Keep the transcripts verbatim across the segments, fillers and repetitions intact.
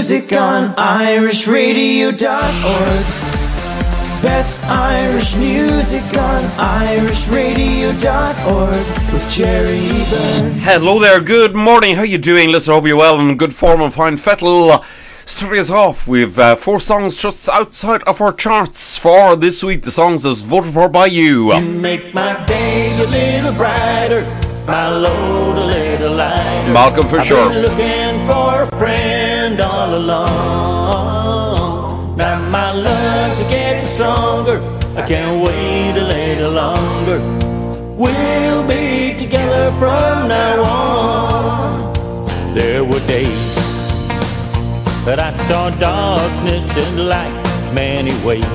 music on irish radio dot org. Best Irish music on irish radio dot org with Jerry Byrne. Hello there, good morning, how you doing? Listen, I hope you're well and in good form and fine fettle. Starting us off, we've uh, four songs just outside of our charts for this week. The songs that's voted for by you. You make my days a little brighter, my load a little lighter. Malcolm for I've sure. been looking for a friend all along. Now my love to get stronger, I can't wait a little longer. We'll be together from now on. There were days that I saw darkness and light many ways,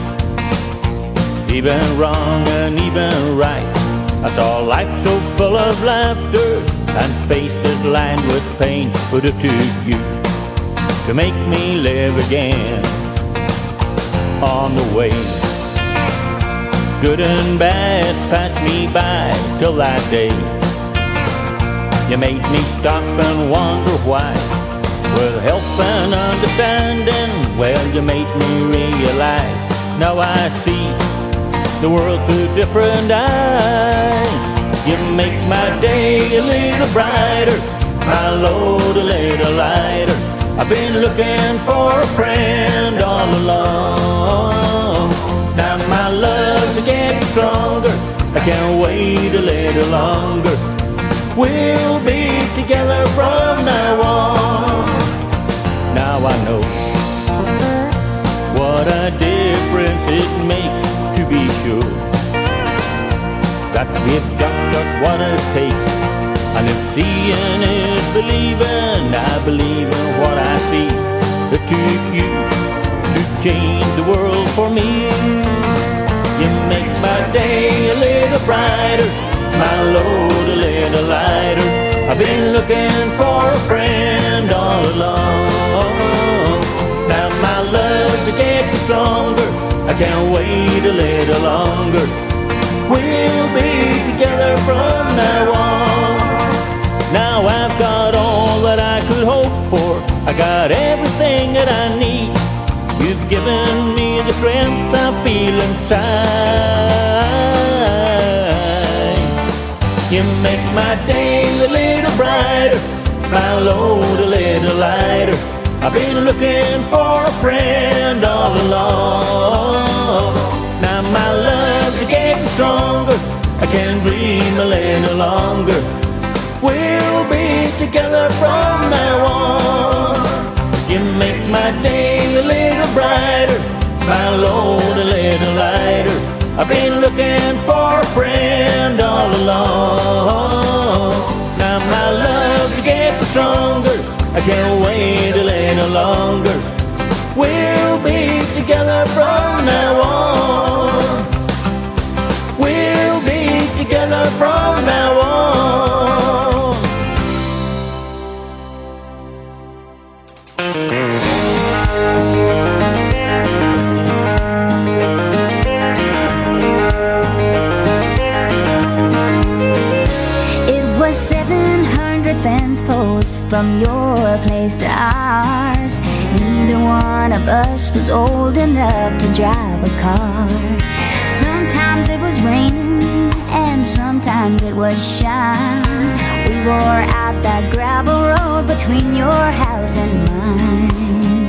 even wrong and even right. I saw life so full of laughter and faces lined with pain. But it took you to make me live again. On the way, good and bad passed me by till that day. You made me stop and wonder why. With help and understanding, well, you made me realize. Now I see the world through different eyes. You make my day a little brighter, my load a little lighter. I've been looking for a friend all along. Now my love's getting stronger, I can't wait a little longer. We'll be together from now on. Now I know what a difference it makes, to be sure. Got to give God just what it takes. And if seeing is believing, I believe in what I see. It took you to change the world for me. You make my day a little brighter, my load a little lighter. I've been looking for a friend all along. Now my love's getting stronger, I can't wait a little longer. We'll be together from now on. Now I've got all that I could hope for, I got everything that I need. You've given me the strength I feel inside. You make my day a little brighter, my load a little lighter. I've been looking for a friend all along. Now my love's getting stronger, I can dream a little longer. We'll be together from now on. You make my day a little brighter, my load a little lighter. I've been looking for a friend all along. Now my love gets stronger, I can't wait a little longer. We'll be together from now on. We'll be together from now on. Fence posts from your place to ours. Neither one of us was old enough to drive a car. Sometimes it was raining and sometimes it was shine. We wore out that gravel road between your house and mine.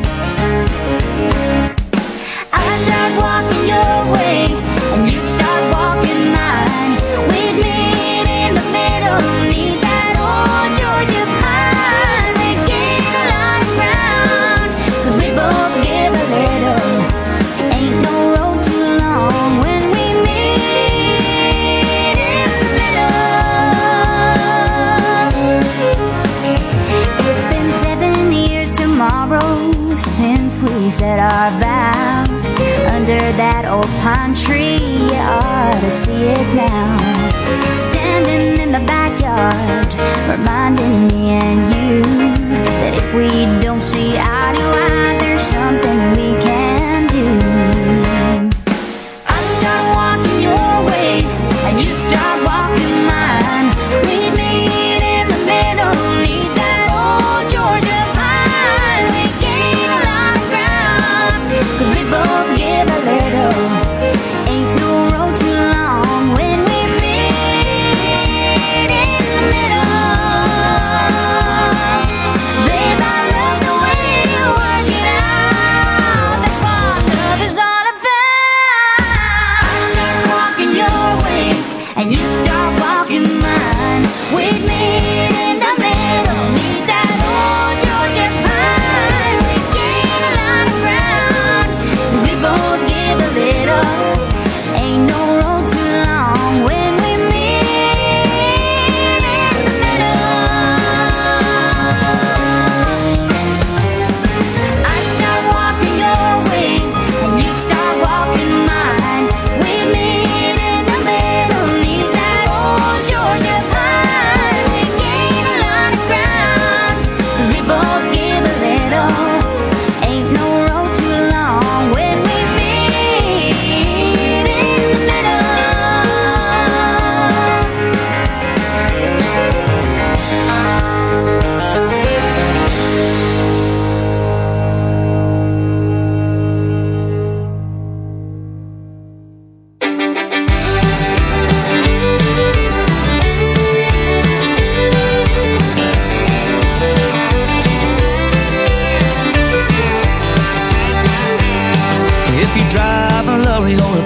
I start walking your way and you start walking mine. We'd meet in the middle, need that old Georgia pine. We gain a lot of ground, cause we both give a little. Ain't no road too long when we meet in the middle. It's been seven years tomorrow since we said our vows under that old pine tree. You ought to see it now, standing in the backyard, reminding me and you that if we don't see eye to eye, there's something we can do. I start walking your way and you start walking mine. We meet in the middle, need that old Georgia pine. We can't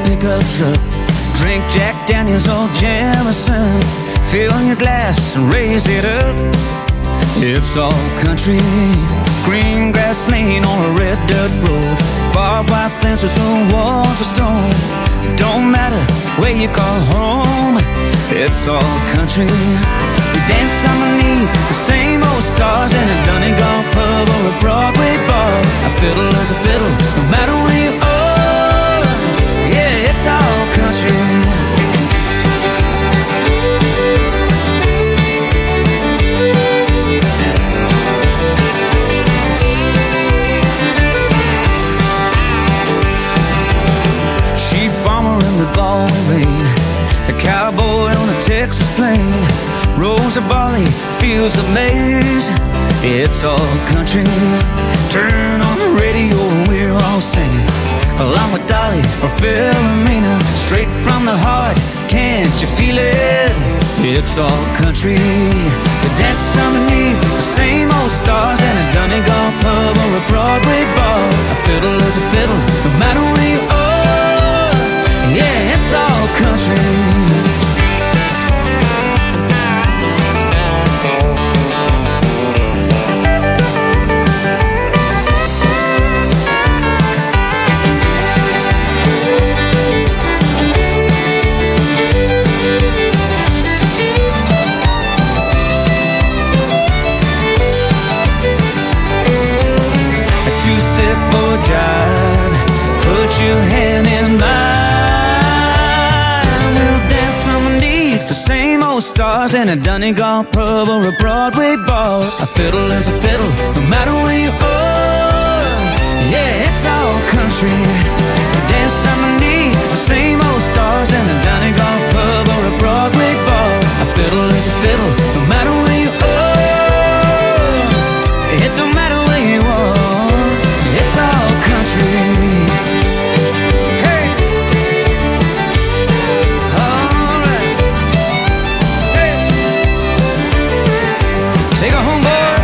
pickup truck. Drink Jack Daniels or Jameson, fill your glass and raise it up. It's all country, green grass lane on a red dirt road, barbed wire fences and walls of stone. Don't matter where you call home, it's all country. We dance underneath the same old stars in a Donegal pub or a Broadway bar. A fiddle is a fiddle, no matter where you are. Yeah, it's all country. The Galway rain, a cowboy on a Texas plain, rows of barley, fields of maize. It's all country. Turn on the radio and we're all singing along with Dolly or Philomena, straight from the heart. Can't you feel it? It's all country. We dance underneath the same old stars in a Donegal pub or a Broadway bar. A fiddle is a fiddle, no matter where you are. Yeah, it's all country. A two-step or jive, put your hand in mine. The same old stars in a Donegal pub or a Broadway bar. A fiddle is a fiddle, no matter where you are. Yeah, it's all country. We dance underneath the same old stars in a Donegal pub or a Broadway bar. A fiddle is a fiddle, no matter where you are. It don't matter where you are. It's all country. Take her home, boy.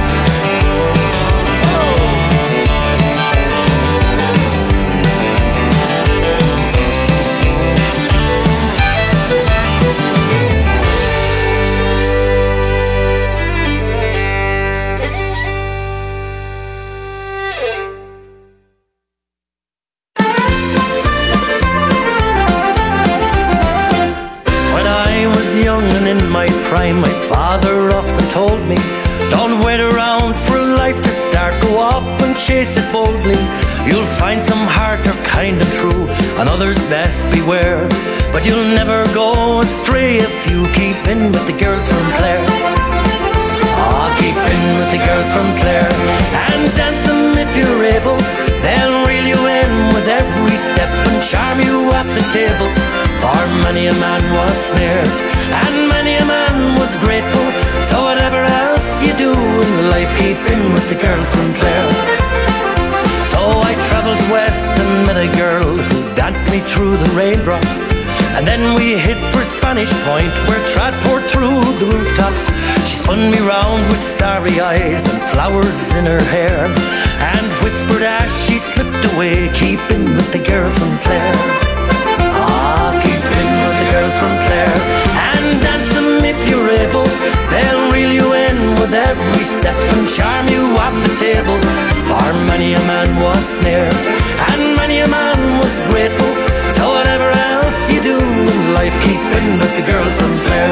When I was young and in my prime, my father often told me, don't wait around for life to start, go off and chase it boldly. You'll find some hearts are kind and true, and others best beware. But you'll never go astray if you keep in with the girls from Clare. Ah, keep in with the girls from Clare, and dance them if you're able. They'll reel you in with every step and charm you at the table. For many a man was snared, and many a man was grateful. So whatever else you do in life, keep in with the girls from Clare. So I travelled west and met a girl who danced me through the raindrops, and then we hit for Spanish Point, where Trad poured through the rooftops. She spun me round with starry eyes and flowers in her hair, and whispered as she slipped away, keep in with the girls from Clare. Ah, keep in with the girls from Clare, and dance them if you're able. They'll reel you in with every step and charm you at the table. For many a man was snared, and many a man was grateful. So whatever else you do in life, keep in with the girls from Clare.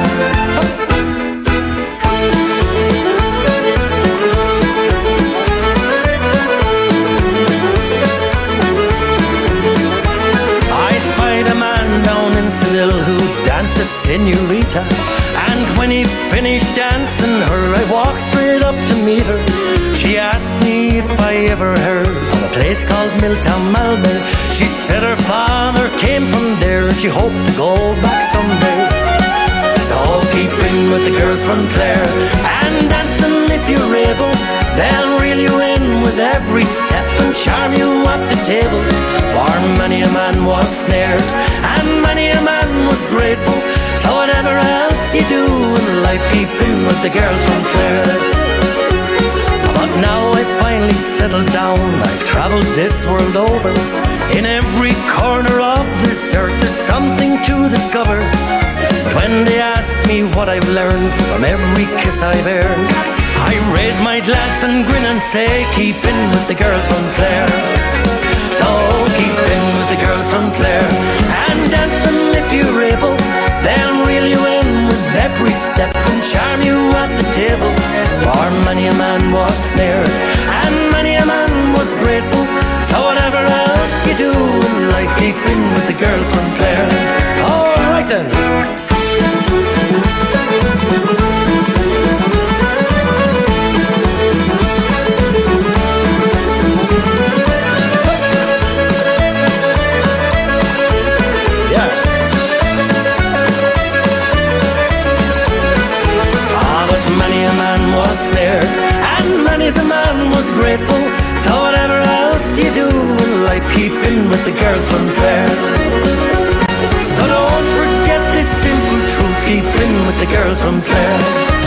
I spied a man down in Seville who danced the senorita, and when he finished dancing her, I walked straight up to meet her. She asked me if I ever heard of a place called Milltown Malmö. She said her father came from there and she hoped to go back someday. So keep in with the girls from Clare, and dance them if you're able. They'll reel you in with every step and charm you at the table. For many a man was snared, and many a man was grateful. So whatever else you do in life, keep in with the girls from Clare. But now I finally finally settled down, I've travelled this world over. In every corner of this earth there's something to discover. But when they ask me what I've learned from every kiss I've earned, I raise my glass and grin and say, keep in with the girls from Clare. So keep in with the girls from Clare and dance them if you're able. They'll reel you in with every step and charm you at the table. For many a man was snared and many a man was grateful. So whatever else you do in life, keep in with the girls from Clare. All right then. Snared and many's the man was grateful. So whatever else you do in life, keep in with the girls from Clare. So don't forget this simple truth, keep in with the girls from Clare.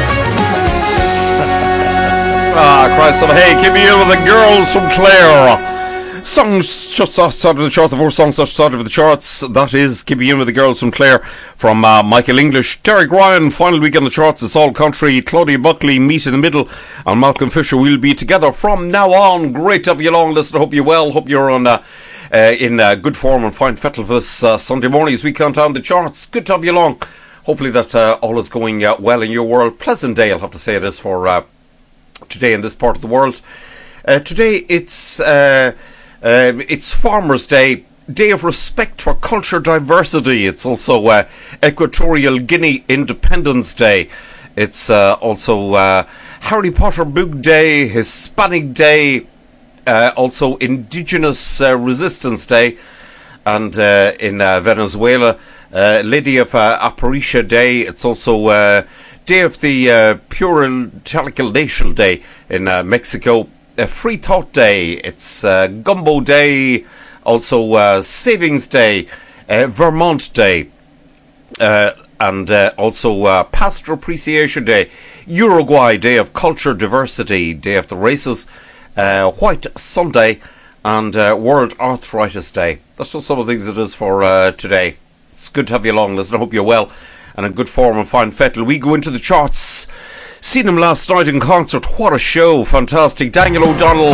Ah, Christ of hey, keep in with the girls from Clare. Songs just outside of the chart, the four songs outside of the charts. That is Keeping In With The Girls from Clare from uh, Michael English. Derek Ryan, final week on the charts. It's all country. Claudia Buckley, Meet in the Middle, and Malcolm Fisher will be together from now on. Great to have you along. Listen, I hope you're well. Hope you're on uh, uh, in uh, good form and fine fettle for this uh, Sunday morning as we count down the charts. Good to have you along. Hopefully that uh, all is going uh, well in your world. Pleasant day, I'll have to say it is for uh, today in this part of the world. Uh, today it's... Uh, Uh, it's Farmers' Day, Day of Respect for Culture Diversity. It's also uh, Equatorial Guinea Independence Day. It's uh, also uh, Harry Potter Book Day, Hispanic Day, uh, also Indigenous uh, Resistance Day, and uh, in uh, Venezuela, uh, Lady of uh, Aparicia Day. It's also uh, Day of the uh, Puritanical Nation Day in uh, Mexico. Uh, Free Thought Day, it's uh, Gumbo Day, also uh, Savings Day, uh, Vermont Day, uh, and uh, also uh, Pastor Appreciation Day, Uruguay Day of Culture Diversity, Day of the Races, uh, White Sunday, and uh, World Arthritis Day. That's just some of the things it is for uh, today. It's good to have you along, listen. I hope you're well and in good form and fine fettle. We go into the charts. Seen him last night in concert. What a show. Fantastic. Daniel O'Donnell.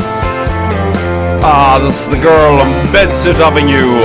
Ah, this is the girl on Bedsit Avenue.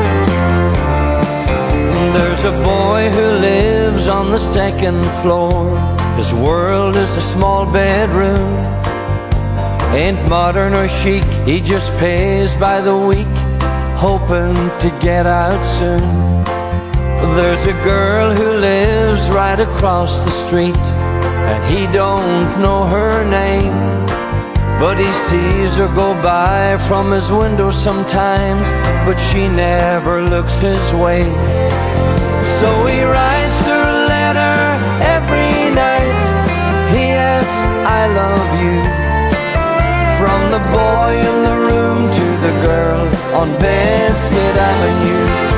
There's a boy who lives on the second floor. His world is a small bedroom. Ain't modern or chic, he just pays by the week, hoping to get out soon. There's a girl who lives right across the street, and he don't know her name, but he sees her go by from his window sometimes, but she never looks his way. So he writes her a letter every night. P S I love you. From the boy in the room to the girl on Bedsit Avenue.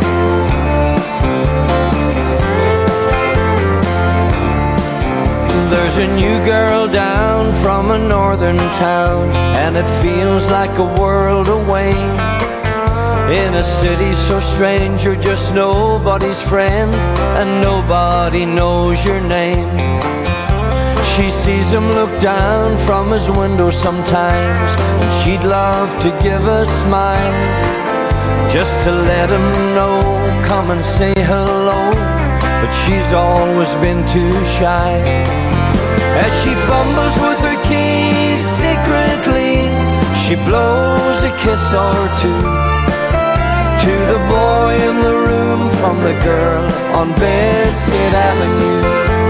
There's a new girl down from a northern town, and it feels like a world away. In a city so strange, you're just nobody's friend, and nobody knows your name. She sees him look down from his window sometimes, and she'd love to give a smile, just to let him know, come and say hello, but she's always been too shy. As she fumbles with her keys secretly, she blows a kiss or two to the boy in the room from the girl on Bedsit Avenue.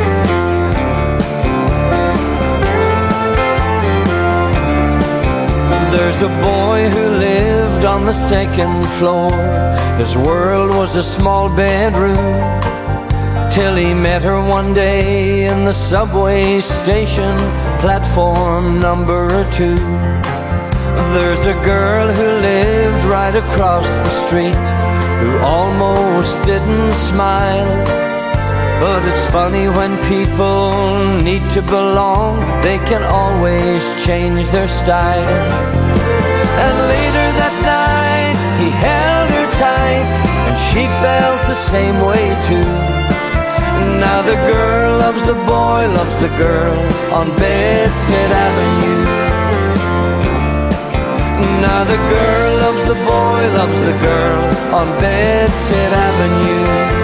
There's a boy who lived on the second floor. His world was a small bedroom, till he met her one day in the subway station, platform number two. There's a girl who lived right across the street, who almost didn't smile, But it's funny when people need to belong, they can always change their style. And later that night he held her tight, and she felt the same way too. Now the girl loves the boy, loves the girl on Bedsit Avenue. Now the girl loves the boy, loves the girl on Bedsit Avenue.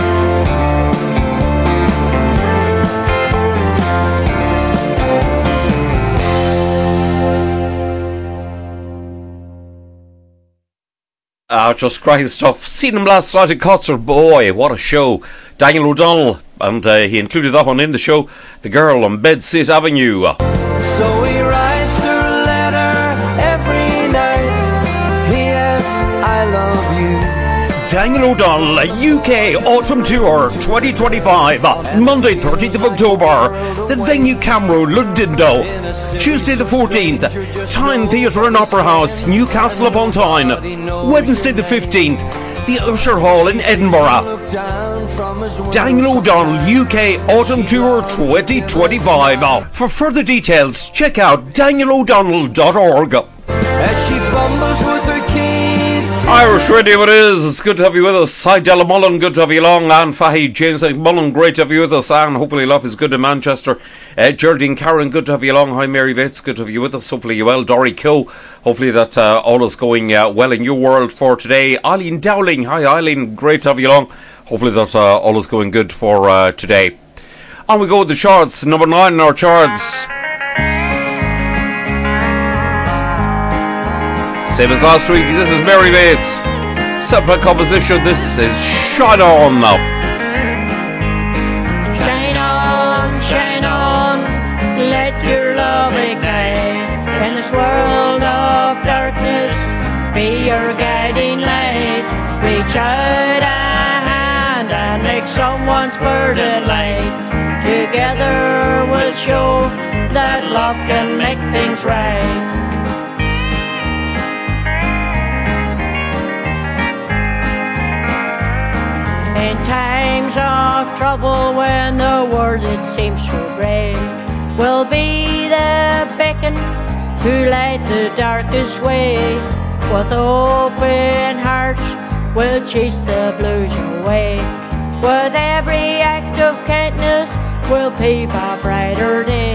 Ah, just cracking stuff. Seen him last night in concert. Boy, what a show. Daniel O'Donnell, and uh, he included that one in the show. The Girl on Bedsit Avenue. So he writes her a letter every night. P S I love you. Daniel O'Donnell, U K Autumn Tour twenty twenty-five, Monday thirteenth of October, the venue Camero, Ludindo, Tuesday the fourteenth, Tyne Theatre and Opera House, Newcastle upon Tyne, Wednesday the fifteenth, the Usher Hall in Edinburgh. Daniel O'Donnell, U K Autumn Tour twenty twenty-five. For further details, check out daniel o'donnell dot org. As she fumbles with her keys. Irish Radio it is. It's good to have you with us. Hi Della Mullen, good to have you along. Anne Fahey, James Mullen, great to have you with us. Anne, hopefully life is good in Manchester. uh, Geraldine Karen, good to have you along. Hi Mary Bates, good to have you with us. Hopefully you well. Dory Coe, hopefully that uh, all is going uh, well in your world for today. Eileen Dowling, hi Eileen, great to have you along. Hopefully that uh, all is going good for uh, today. On we go with the charts. Number nine in our charts. Same as last week, this is Mary Bates. Separate composition, this is Shine On now. Shine on, shine on, let your love ignite. In this world of darkness, be your guiding light. Reach out a hand and make someone's burden light. Together we'll show that love can make things right. In times of trouble when the world it seems so gray, we'll be the beacon to light the darkest way. With open hearts we'll chase the blues away. With every act of kindness we'll pave a brighter day.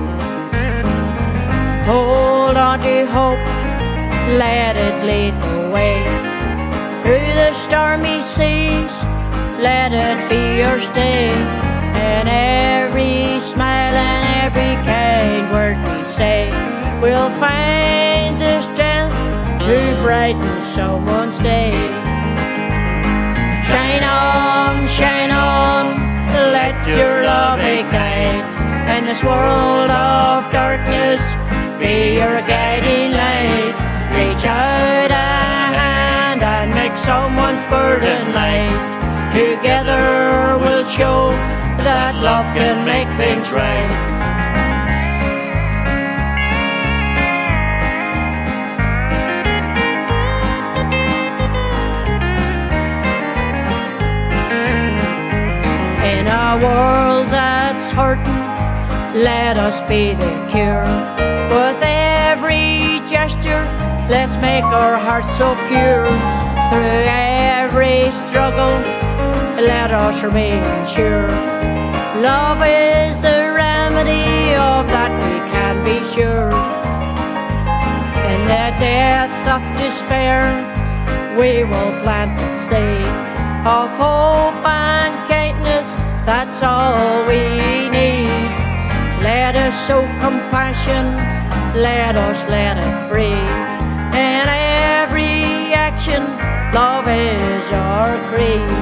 Hold on to hope, let it lead the way. Through the stormy seas, let it be your stay. And every smile and every kind word we say, we'll find the strength to brighten someone's day. Shine on, shine on, let your love ignite. And this world of darkness, be your guiding light. Reach out a hand and make someone's burden light. Together we'll show that love can make things right. In a world that's hurting, let us be the cure. With every gesture, let's make our hearts so pure. Through every struggle, let us remain sure. Love is the remedy, of that we can be sure. In the death of despair, we will plant the seed of hope and kindness, that's all we need. Let us show compassion, let us let it free. In every action, love is our creed.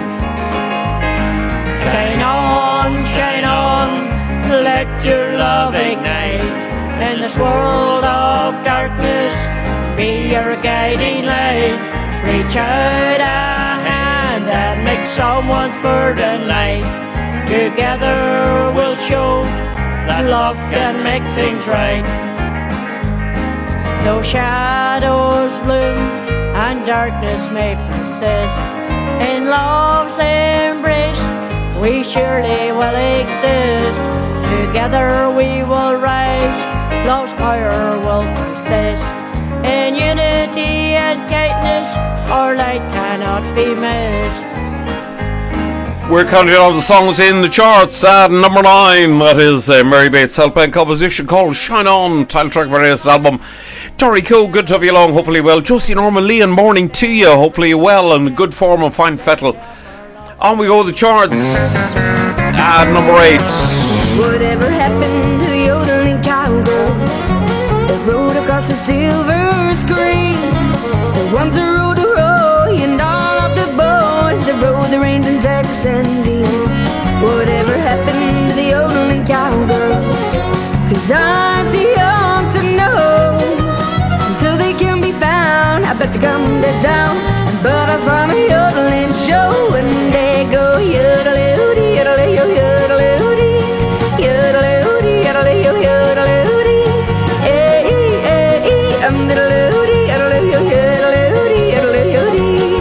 Shine on, shine on, let your love ignite. In this world of darkness, be your guiding light. Reach out a hand and make someone's burden light. Together we'll show that love can make things right. Though shadows loom and darkness may persist, in love's embrace we surely will exist. Together we will rise, love's power will persist. In unity and kindness, our light cannot be missed. We're counting all the songs in the charts at number nine. That is uh, Mary Bates' Helping composition called Shine On, title track of her latest album. Tori Coe, good to have you along, hopefully well. Josie Norman Leon, morning to you, hopefully you're well and good form and fine fettle. On we go with the charts at number eight. Whatever happened to the yodeling cowgirls that rode across the silver screen? The ones that rode the Roy and all of the boys that rode the reins in Tex and Jean. Whatever happened to the yodeling cowgirls? Cause I'm too young to know. Until they can be found, I bet you come to town. But I saw a yodeling show and they go yodeloo-dee, yodeloo, yodeloo-dee, yodeloo-dee, yodeloo, yodeloo-dee, eh, eh, eh, um, diddle-oo-dee, yodeloo, yodeloo-dee, yodeloo-dee.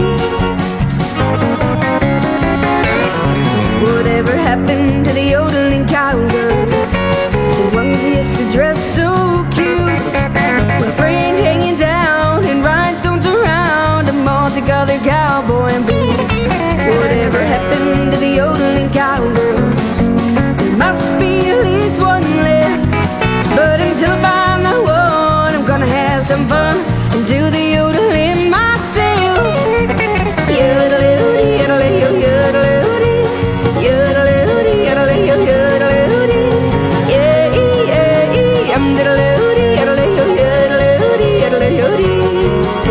Whatever happened to the yodeling cowgirls? The ones who used to dress so cute, with fringe hanging down and rhinestones around, and multicolored cowboy boots. Whatever happened to the yodeling cowgirls? There must be at least one left. But until I find the one, I'm gonna have some fun and do the yodeling myself. Yodeloo-dee, yodeloo, yodeloo-dee, yodeloo-dee, yodeloo, yodeloo-dee, yeah, yeah, yeah, I'm diddle-oo-dee, yodeloo, yodeloo-dee, yodeloo-dee.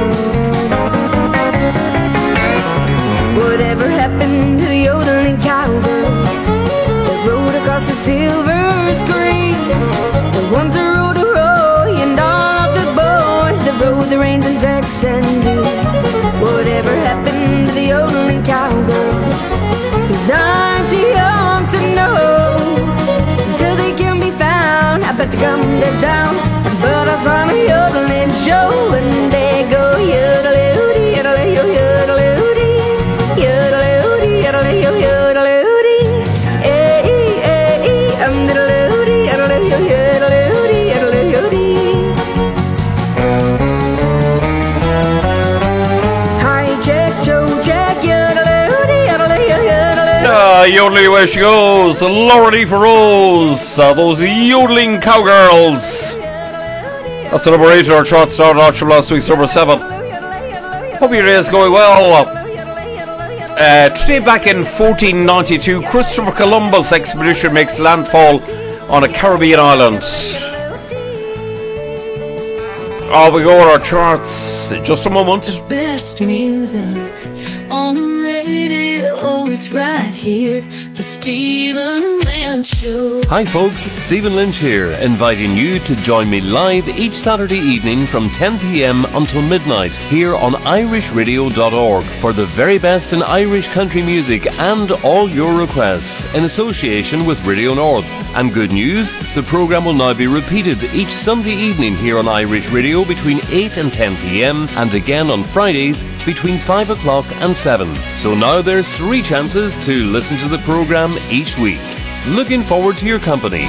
Whatever happened to the yodeling cowgirls that rode across the silver screen? The ones that rode the Roy and all of the boys that rode the reins in Tex and Jean. Whatever happened to the yodeling cowgirls? Cause I'm too young to know. Until they can be found, I bet you come to town. But I saw a yodeling show and they go yodeloo-dee, yodeloo, yodeloo-dee, yodeloo-dee, yodeloo, yodeloo-dee, eh, eh, eh, um, diddle-oo-dee, yodeloo, yodeloo-dee, yodeloo-dee. Hi, check, Joe, check, yodeloo-dee, yodeloo, yodeloo. Ah, yodeling away she goes. Laura for Rose. Uh, those yodeling cowgirls. That's the number eight in our chart. Started out from last week's number seven. Hope your day is going well. Uh, today, back in fourteen ninety-two, Christopher Columbus expedition makes landfall on a Caribbean island. Oh, we go with our charts in just a moment. The best music on the radio, it's right here, the Stephen Lynch Show. Hi folks, Stephen Lynch here, inviting you to join me live each Saturday evening from ten p.m. until midnight here on irish radio dot org for the very best in Irish country music and all your requests in association with Radio North. And good news, the programme will now be repeated each Sunday evening here on Irish Radio between eight and ten p.m. and again on Fridays between five o'clock and seven. So now there's three chances to listen to the programme each week. Looking forward to your company.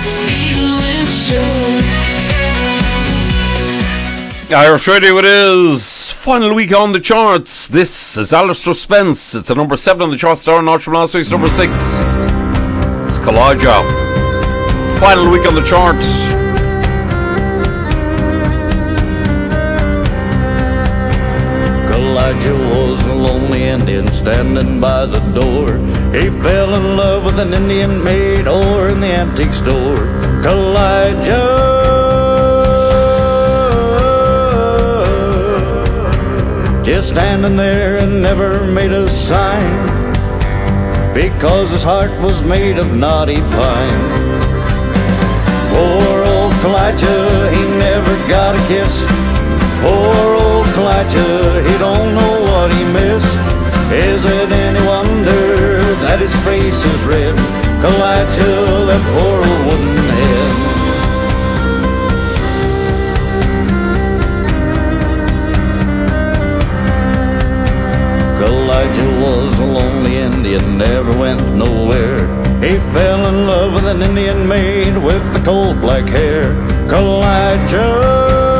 Irish Radio it is. Final week on the charts. This is Alistair Spence. It's a number seven on the charts. Star notch from last week's number six. It's Kalijah. Final week on the charts. Elijah was a lonely Indian standing by the door. He fell in love with an Indian maid over in the antique store. Elijah, just standing there and never made a sign, because his heart was made of knotty pine. Poor old Elijah, he never got a kiss. Poor old Elijah, he don't know what he missed. Is it any wonder that his face is red? Elijah, that poor old wooden head. Elijah was a lonely Indian, never went nowhere. an Indian maid with the cold black hair. Kalijah.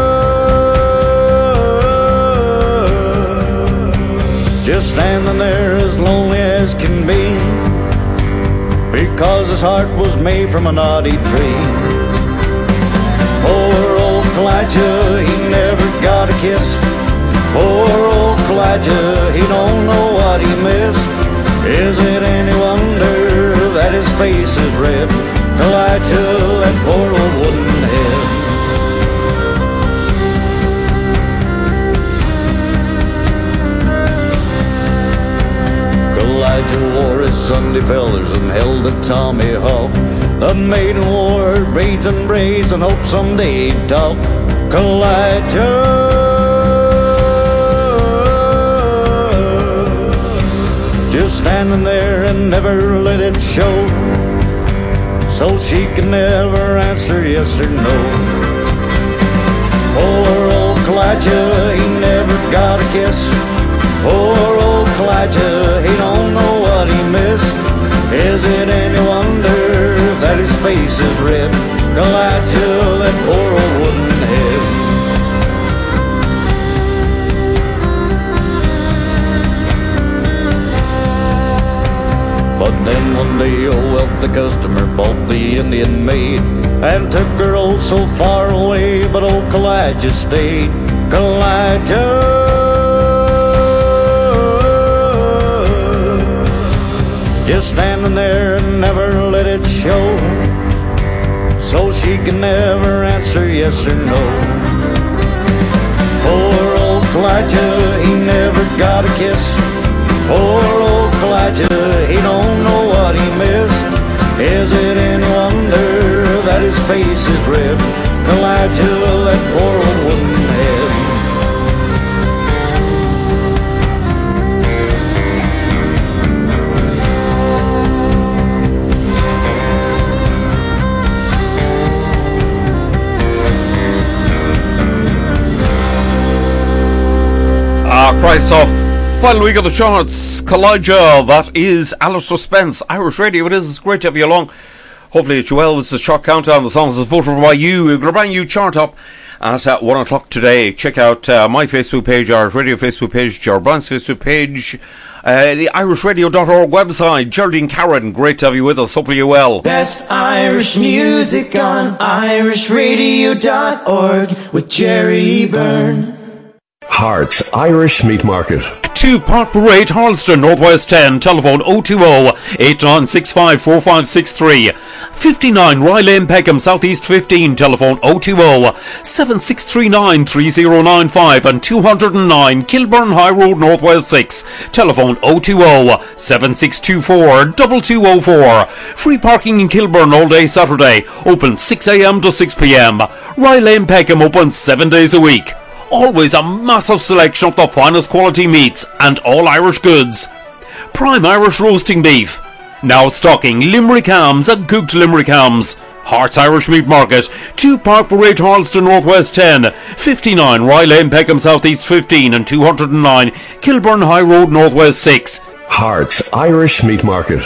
Just standing there as lonely as can be, because his heart was made from a knotty tree. Poor old Kalijah, he never got a kiss. Poor old Kalijah, he don't know what he missed. Is it any wonder that his face is red? Kalijah, that poor old wooden head. Kalijah wore his Sunday feathers and held a tomahawk. The maiden wore her braids and braids and hoped someday he'd talk. Kalijah, just standing there and never let it show, so she could never answer yes or no. Poor old Kalijah, he never got a kiss. Poor old Kalijah, he don't know what he missed. Is it any wonder that his face is red? Kalijah, that poor old wooden head. But then one day a wealthy customer bought the Indian maid and took her oh so far away, but old Kalijah stayed. Kalijah, just standing there and never let it show, so she can never answer yes or no. Poor old Kalijah, he never got a kiss. Poor old Kalijah, he don't know what he missed. Is it any wonder that his face is red? Kalijah, that poor old wooden head. Christ off. Final week of the charts, Kalijah, that is Alistair Spence, Irish Radio. It is great to have you along. Hopefully it's well. This is the chart countdown. The songs is voted for by you. We've got a brand new chart up at uh, one o'clock today. Check out uh, my Facebook page, Irish Radio Facebook page, Ger Brown's Facebook page, uh, the irish radio dot org website. Geraldine Karen, great to have you with us. Hopefully you're well. Best Irish music on irish radio dot org with Jerry Byrne. Hearts Irish Meat Market. two Park Parade, Harleston, Northwest ten, telephone oh two oh, eight nine six five, four five six three. fifty-nine Rye Lane, Peckham, Southeast fifteen, telephone oh two oh, seven six three nine, three oh nine five, and two oh nine Kilburn High Road, Northwest six, telephone oh two oh, seven six two four, two two oh four. Free parking in Kilburn all day Saturday, open six a m to six p m. Rye Lane, Peckham, open seven days a week. Always a massive selection of the finest quality meats and all Irish goods. Prime Irish roasting beef. Now stocking Limerick hams and cooked Limerick hams. Hearts Irish Meat Market. two Park Parade, Harleston, Northwest ten. fifty-nine Rye Lane, Peckham, Southeast fifteen. And two oh nine Kilburn High Road, Northwest six. Hearts Irish Meat Market.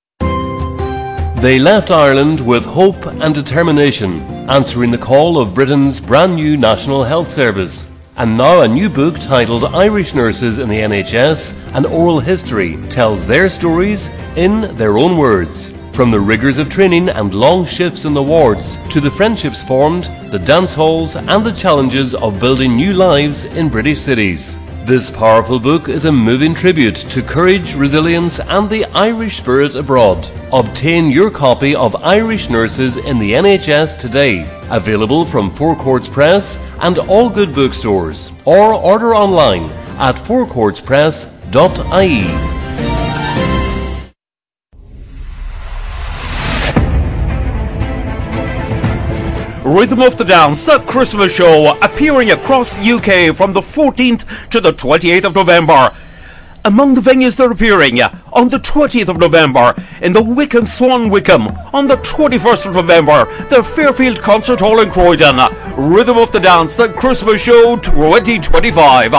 They left Ireland with hope and determination, answering the call of Britain's brand new National Health Service. And now a new book titled Irish Nurses in the N H S, An Oral History, tells their stories in their own words. From the rigours of training and long shifts in the wards, to the friendships formed, the dance halls and the challenges of building new lives in British cities. This powerful book is a moving tribute to courage, resilience and the Irish spirit abroad. Obtain your copy of Irish Nurses in the N H S today. Available from Four Courts Press and all good bookstores. Or order online at four courts press dot I E. Rhythm of the Dance, the Christmas show, appearing across the U K from the fourteenth to the twenty-eighth of November. Among the venues they're appearing, on the twentieth of November in the Wickham Swan Wickham, on the twenty-first of November the Fairfield Concert Hall in Croydon. Rhythm of the Dance, the Christmas show twenty twenty-five.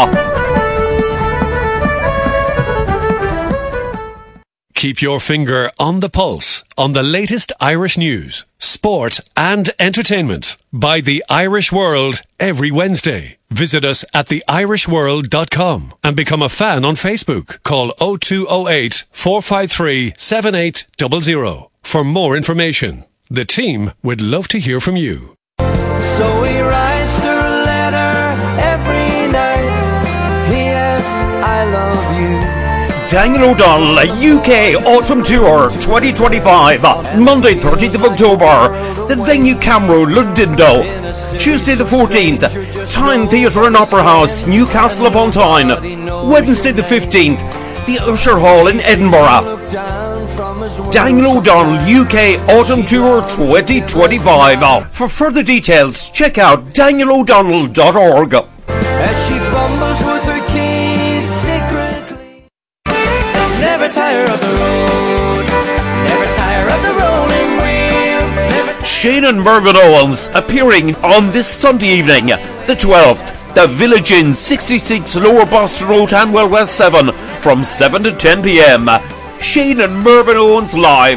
Keep your finger on the pulse on the latest Irish news, sport and entertainment by The Irish World every Wednesday. Visit us at the irish world dot com and become a fan on Facebook. Call oh two oh eight, four five three, seven eight zero zero for more information. The team would love to hear from you. So he writes her a letter every night. P S I love you. Daniel O'Donnell, U K Autumn Tour twenty twenty-five, Monday thirteenth of October, the venue Camero, Ludindo. Tuesday the fourteenth, Tyne Theatre and Opera House, Newcastle upon Tyne. Wednesday the fifteenth, the Usher Hall in Edinburgh. Daniel O'Donnell, U K Autumn Tour twenty twenty-five. For further details, check out daniel o'donnell dot org. As she fumbles with her keys secretly. Never tire of the road. Never tire of the rolling wheel. Never Shane and Mervyn Owens appearing on this Sunday evening, the twelfth, the Village Inn, sixty-six Lower Boston Road, Hanwell West seven, from seven to ten p.m. Shane and Mervyn Owens live.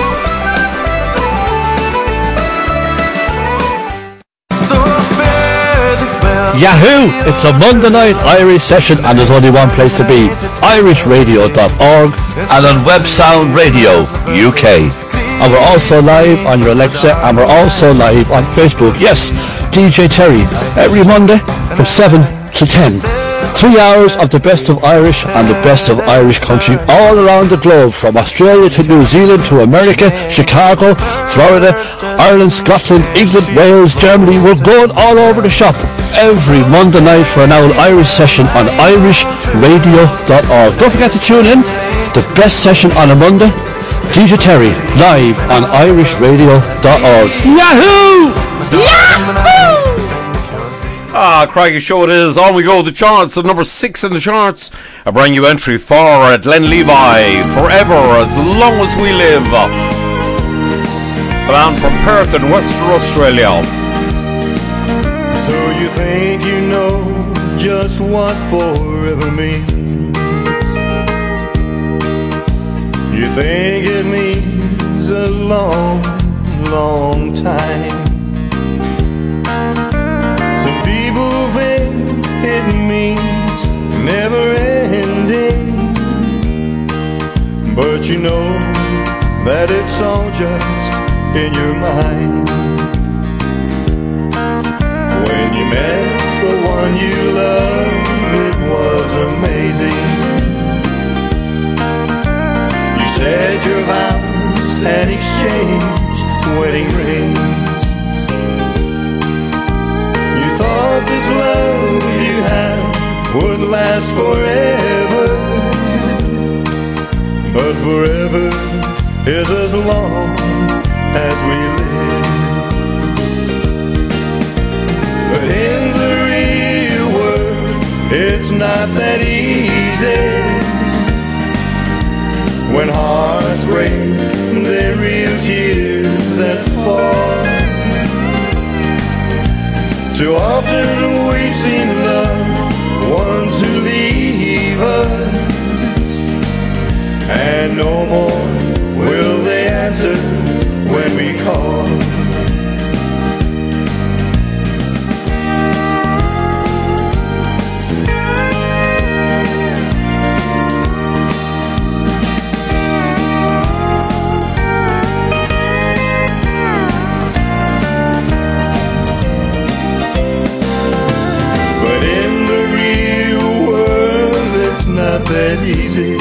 Yahoo! It's a Monday night Irish session and there's only one place to be, irish radio dot org and on Web Sound Radio U K. And we're also live on your Alexa and we're also live on Facebook. Yes, D J Terry, every Monday from seven to ten. Three hours of the best of Irish and the best of Irish country all around the globe, from Australia to New Zealand to America, Chicago, Florida, Ireland, Scotland, England, Wales, Germany. We're going all over the shop every Monday night for an hour Irish session on irish radio dot org. Don't forget to tune in. The best session on a Monday, D J Terry, live on irish radio dot org. Yahoo! Yahoo! Ah, Craigie Show it is. On we go. The charts at number six in the charts. A brand new entry for Glenn Levi, Forever As Long As We Live. The band from Perth in Western Australia. So you think you know just what forever means? You think it means a long, long time. Some people think it means never ending, but you know that it's all just in your mind. When you met the one you loved, it was amazing. You said your vows and exchanged wedding rings. Thought this love you had would last forever, but forever is as long as we live. But in the real world, it's not that easy. When hearts break, they're real tears that fall. Too often we've seen love, ones who leave us, and no more will they answer when we call. That easy.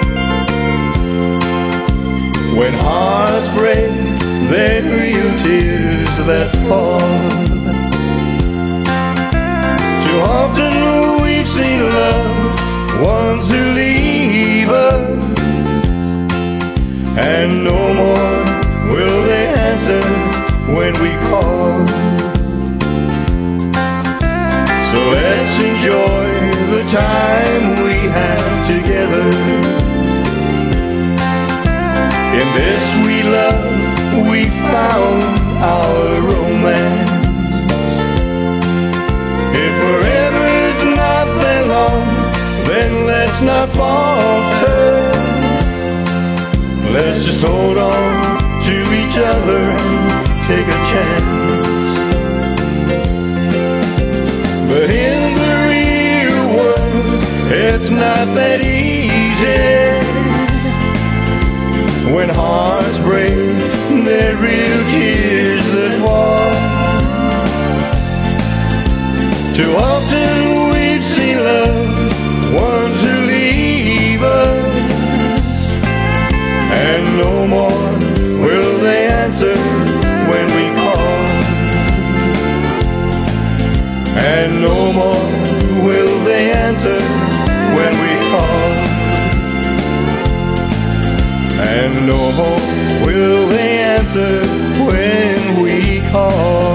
When hearts break, they're real tears that fall. Too often we've seen love, ones who leave us, and no more will they answer when we call. So let's enjoy the time we have together. In this we love, we found our romance. If forever is not that long, then let's not falter. Let's just hold on each other and take a chance. But in the real world, it's not that easy. When hearts break, they're real tears that fall. Too often we've seen love, ones who leave us, and no more will they answer when we call. And no more will they answer when we call. And no more will they answer when we call.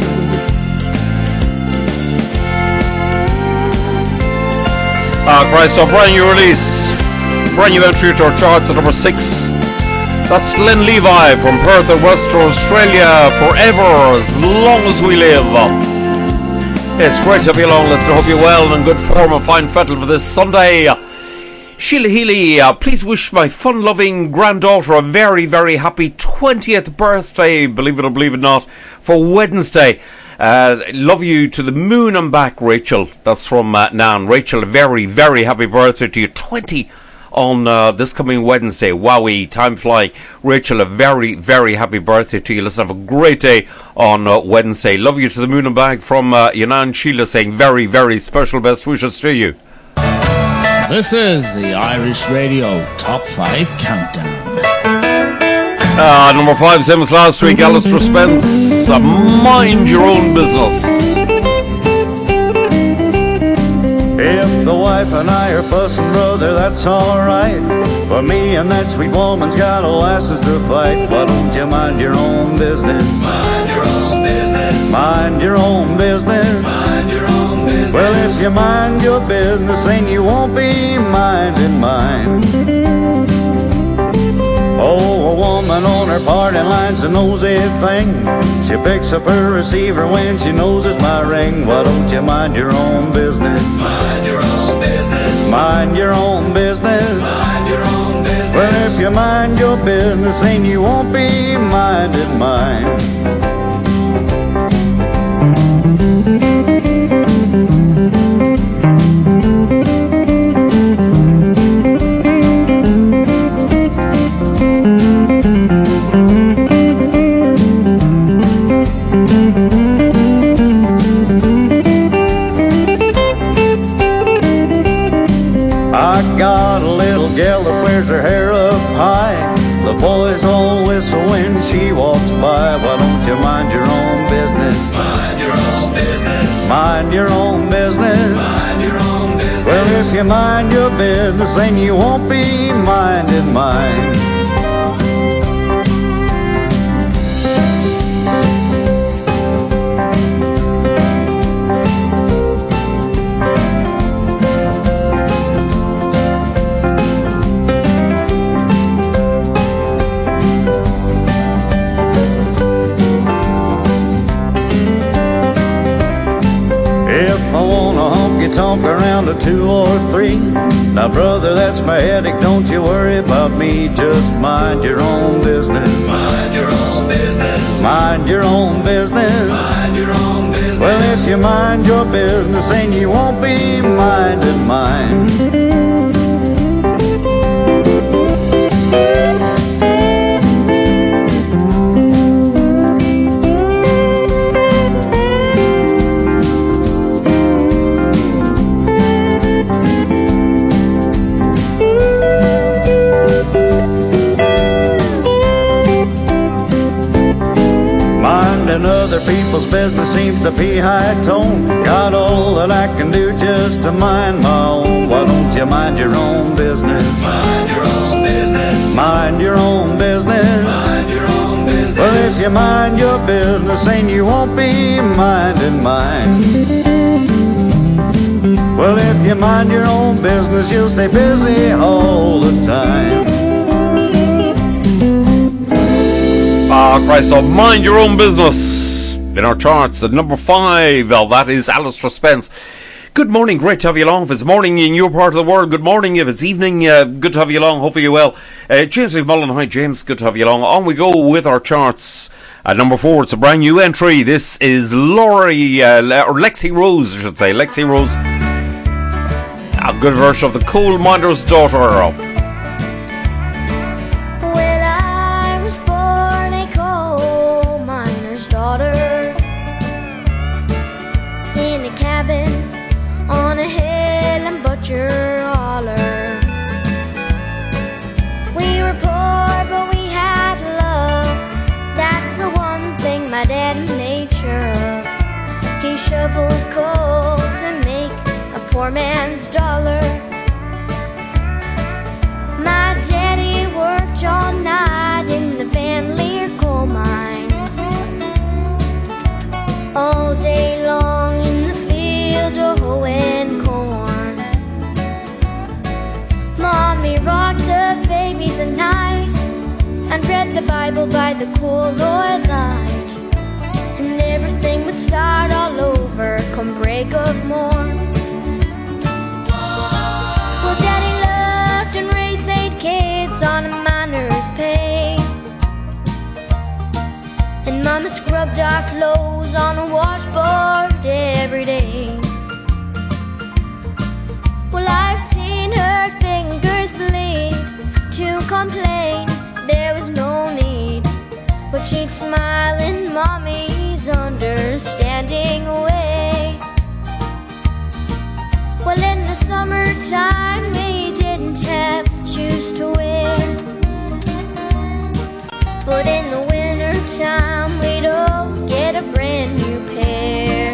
Ah, Christ, so brand new release, brand new entry to our charts at number six. That's Glenn Levi from Perth in Western Australia. Forever, as long as we live. It's great to be along, listener. Hope you're well and in good form and fine fettle for this Sunday. Sheila Healy, uh, please wish my fun-loving granddaughter a very, very happy twentieth birthday, believe it or believe it not, for Wednesday. Uh, love you to the moon and back, Rachel. That's from uh, Nan. Rachel, a very, very happy birthday to you. twenty on uh, this coming Wednesday. Wowie, time flying. Rachel, a very, very happy birthday to you. Listen, have a great day on uh, Wednesday. Love you to the moon and back from uh, your Nan Sheila, saying very, very special best wishes to you. This is the Irish Radio Top five Countdown. Uh, number five, same as last week, Alistair Spence, uh, Mind Your Own Business. If the wife and I are fussing, brother, that's alright. For me and that sweet woman's got lasses to fight. Why don't you mind your own business? Mind your own business. Mind your own business. Mind your own business. Well, if you mind your business, then you won't be minding mine. Oh, a woman on her parting line's a nosy thing. She picks up her receiver when she knows it's my ring. Why don't you mind your own business? Mind your own business. Mind your own business. Mind your own business. Well, if you mind your business, then you won't be minding mine. Got a little gal that wears her hair up high. The boys all whistle when she walks by. Why don't you mind your own business? Mind your own business. Mind your own business. Mind your own business. Well, if you mind your business, then you won't be minding mine. Tonk around a two or three. Now, brother, that's my headache. Don't you worry about me. Just mind your own business. Mind your own business. Mind your own business. Mind your own business. Well, if you mind your business, then you won't be minding mine. Other people's business seems to be high tone. Got all that I can do just to mind my own. Why don't you mind your own business? Mind your own business. Mind your own business. Mind your own business. Well, if you mind your business, then you won't be minding mine. Well, if you mind your own business, you'll stay busy all the time. Ah, Christ, so mind your own business. In our charts at number five, well, that is Alistair Spence. Good morning, great to have you along. If it's morning in your part of the world, good morning. If it's evening, uh, good to have you along. Hopefully you're well. Uh, James McMullen, hi James, good to have you along. On we go with our charts. At number four, it's a brand new entry. This is Laurie, uh, or Lexi Rose, I should say. Lexi Rose. A good version of the Coal Miner's Daughter. Shoveled coal to make a poor man's dollar. My daddy worked all night in the Van Leer coal mines, all day long in the field hoeing corn. Mommy rocked the babies at night and read the Bible by the cool Lord light. And everything would start all over come break of morn. Well, Daddy loved and raised eight kids on a miner's pay, and Mama scrubbed our clothes on a washboard every day. Well, I've seen her fingers bleed to complain there was no need, but she'd smile in Mommy's understanding way. Well, in the summertime we didn't have shoes to wear, but in the wintertime we'd all get a brand new pair.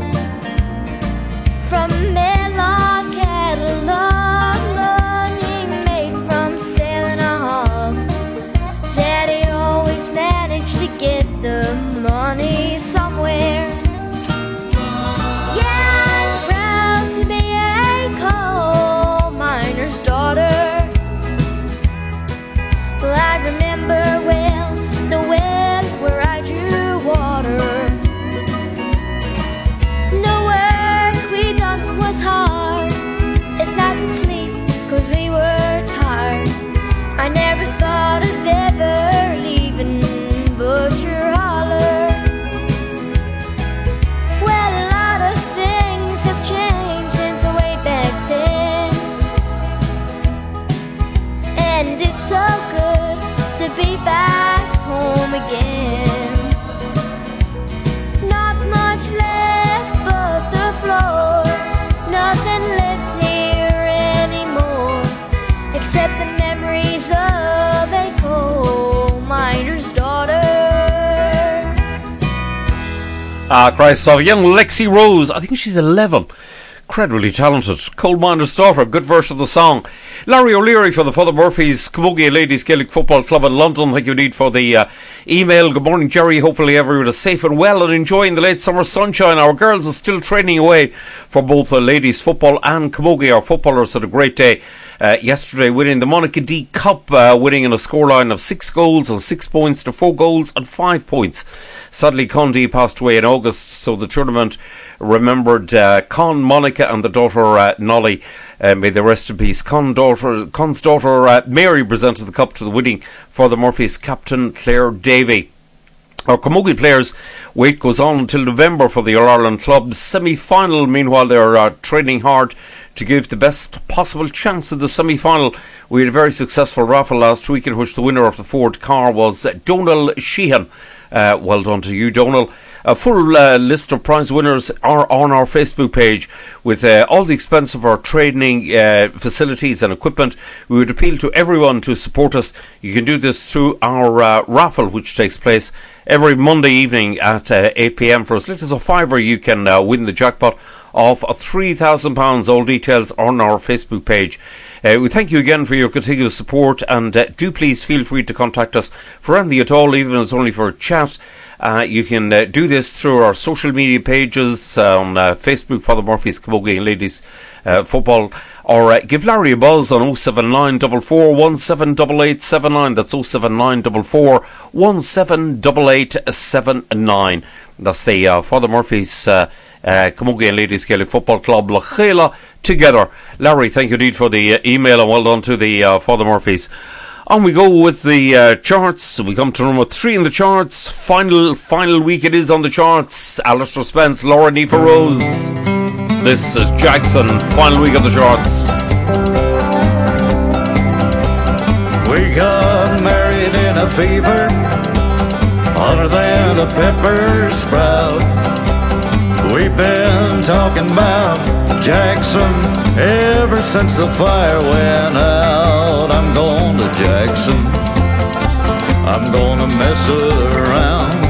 From Medlock catalog, money made from selling a hog. Daddy always managed to get the money somewhere. Yeah, I'm proud to be a coal miner's daughter. Well, I remember well the well where I drew water. The work we done was hard. At night we'd sleep cause we were tired. I never thought of ever leaving Butcher Holler. Well, a lot of things have changed since way back then, and it's so good to be back home again. Not much left but the floor. Nothing lives here anymore except the memories of a coal miner's daughter. Ah, Christ, so young Lexi Rose, I think she's eleven. Incredibly talented. Coal Miner's Daughter, good version of the song. Larry O'Leary for the Father Murphy's Camogie Ladies Gaelic Football Club in London. Thank you indeed for the uh, email. Good morning, Jerry. Hopefully everyone is safe and well and enjoying the late summer sunshine. Our girls are still training away for both uh, ladies football and Camogie. Our footballers had a great day uh, yesterday, winning the Monica D Cup, uh, winning in a scoreline of six goals and six points to four goals and five points. Sadly, Condi passed away in August, so the tournament remembered uh, Con, Monica and the daughter uh, Nolly. Uh, may they rest in peace. Con daughter, Con's daughter uh, Mary presented the cup to the winning Father Murphy's captain Claire Davey. Our Camogie players' wait goes on until November for the All-Ireland Club semi-final. Meanwhile, they're uh, training hard to give the best possible chance in the semi-final. We had a very successful raffle last week in which the winner of the Ford car was uh, Donal Sheehan. Uh, well done to you, Donal. A full uh, list of prize winners are on our Facebook page with uh, all the expense of our training uh, facilities and equipment. We would appeal to everyone to support us. You can do this through our uh, raffle, which takes place every Monday evening at uh, eight p.m. For as little as a fiver, you can uh, win the jackpot of three thousand pounds. All details on our Facebook page. Uh, we thank you again for your continuous support, and uh, do please feel free to contact us for anything at all, even if it's only for a chat. Uh, you can uh, do this through our social media pages uh, on uh, Facebook, Father Murphy's Camogie and Ladies uh, Football, or uh, give Larry a buzz on oh seven nine four four one seven eight eight seven nine. That's oh seven nine four four one seven eight eight seven nine. That's the uh, Father Murphy's uh, uh, Camogie and Ladies Gaelic Football Club Lochela together. Larry, thank you indeed for the uh, email, and well done to the uh, Father Murphys. On we go with the uh, charts. We come to number three in the charts. Final final week it is on the charts. Alistair Spence, Laura Nifa Rose. This is Jackson, final week of the charts. We got married in a fever, hotter than a pepper sprout. We've been talking about Jackson ever since the fire went out. I'm going to Jackson, I'm gonna mess around.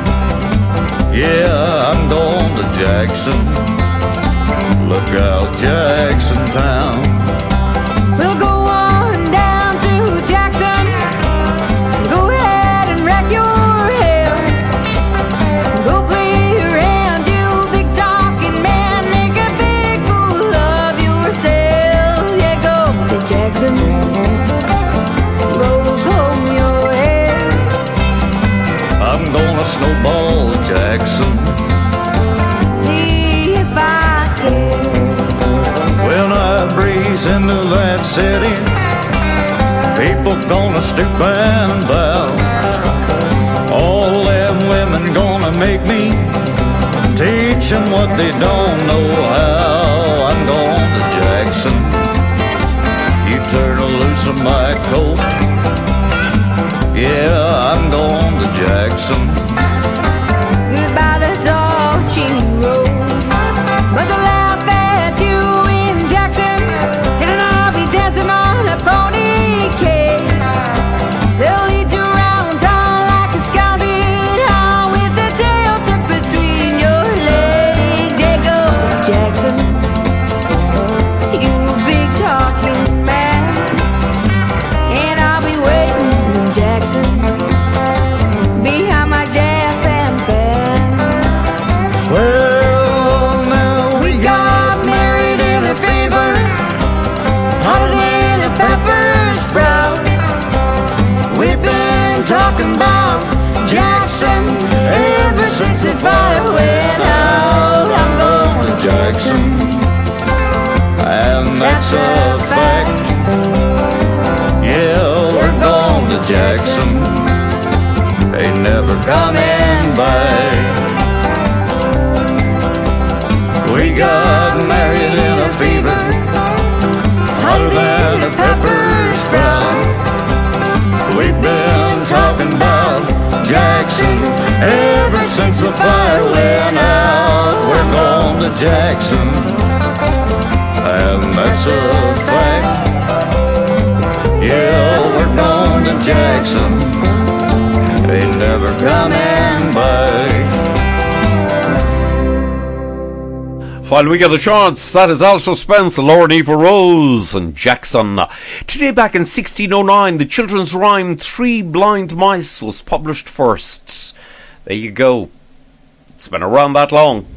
Yeah, I'm going to Jackson, look out Jackson Town. We'll go on down to Jackson, go ahead and wreck your hair. Go play around, you big talking man, make a big fool of yourself. Yeah, go to Jackson, go comb your hair. I'm gonna snowball Jackson, see if I care. when I breeze into that city, people gonna stoop and bow. All them women gonna make me teach them what they don't know how. I'm going to Jackson, you turn loose of my coat. Yeah, I'm going to Jackson. Goodbye, that's all she wrote. But they'll laugh at you in Jackson, and I'll be dancing on a pony cake. They'll lead you around town like a scouted hound with their tail tucked between your legs. Yeah, go Jackson, you big talking man, and I'll be waiting in Jackson behind my Japan fan. Well, now we got married in a fever, Hotter than a pepper sprout. we've been talking about Jackson ever since the fire went out. I'm going to Jackson, and that's a fact. Yeah, we're going to Jackson, ain't never coming back. We got married in a fever, hotter than a pepper sprout. We've been talking about Jackson ever since the fire went out. We're going to Jackson, and that's a fact. Yeah, we're going to Jackson, ain't never coming back. Final week of the charts, that is Alistair Spence, Laura Nifa Rose and Jackson. Today back in sixteen oh nine, the children's rhyme Three Blind Mice was published first. There you go. It's been around that long.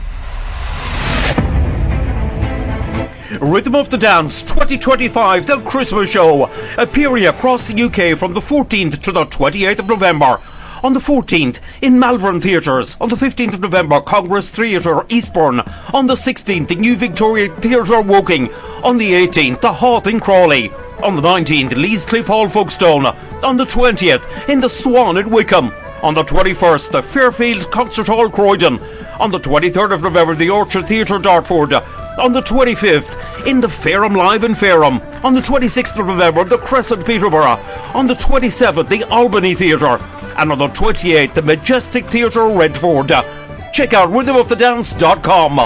Rhythm of the Dance twenty twenty-five, the Christmas show, appearing across the U K from the fourteenth to the twenty-eighth of November. On the fourteenth, in Malvern Theatres. On the fifteenth of November, Congress Theatre, Eastbourne. On the sixteenth, the New Victoria Theatre, Woking. On the eighteenth, the Hawth in Crawley. On the nineteenth, Lees Cliff Hall, Folkestone. On the twentieth, in the Swan at Wickham. On the twenty-first, the Fairfield Concert Hall, Croydon. On the twenty-third of November, the Orchard Theatre, Dartford. On the twenty-fifth, in the Fareham Live in Fareham. On the twenty-sixth of November, the Crescent, Peterborough. On the twenty-seventh, the Albany Theatre. And on the twenty-eighth, the Majestic Theatre, Redford. Check out rhythm of the dance dot com.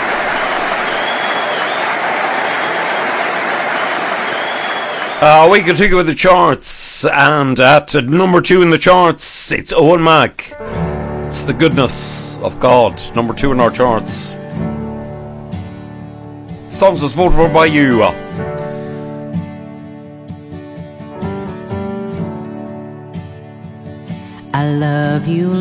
Uh, we continue with the charts, and at number two in the charts, it's Owen Mack. It's the goodness of God, number two in our charts. Songs was voted for by you. I love you,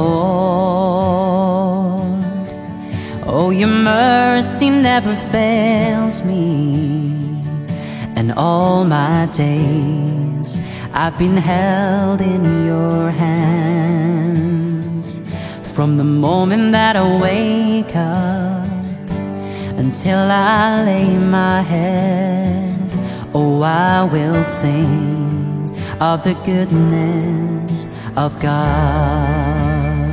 Lord. Oh, your mercy never fails me. And all my days I've been held in your hands. from the moment that I wake up until I lay my head. Oh, I will sing of the goodness of God.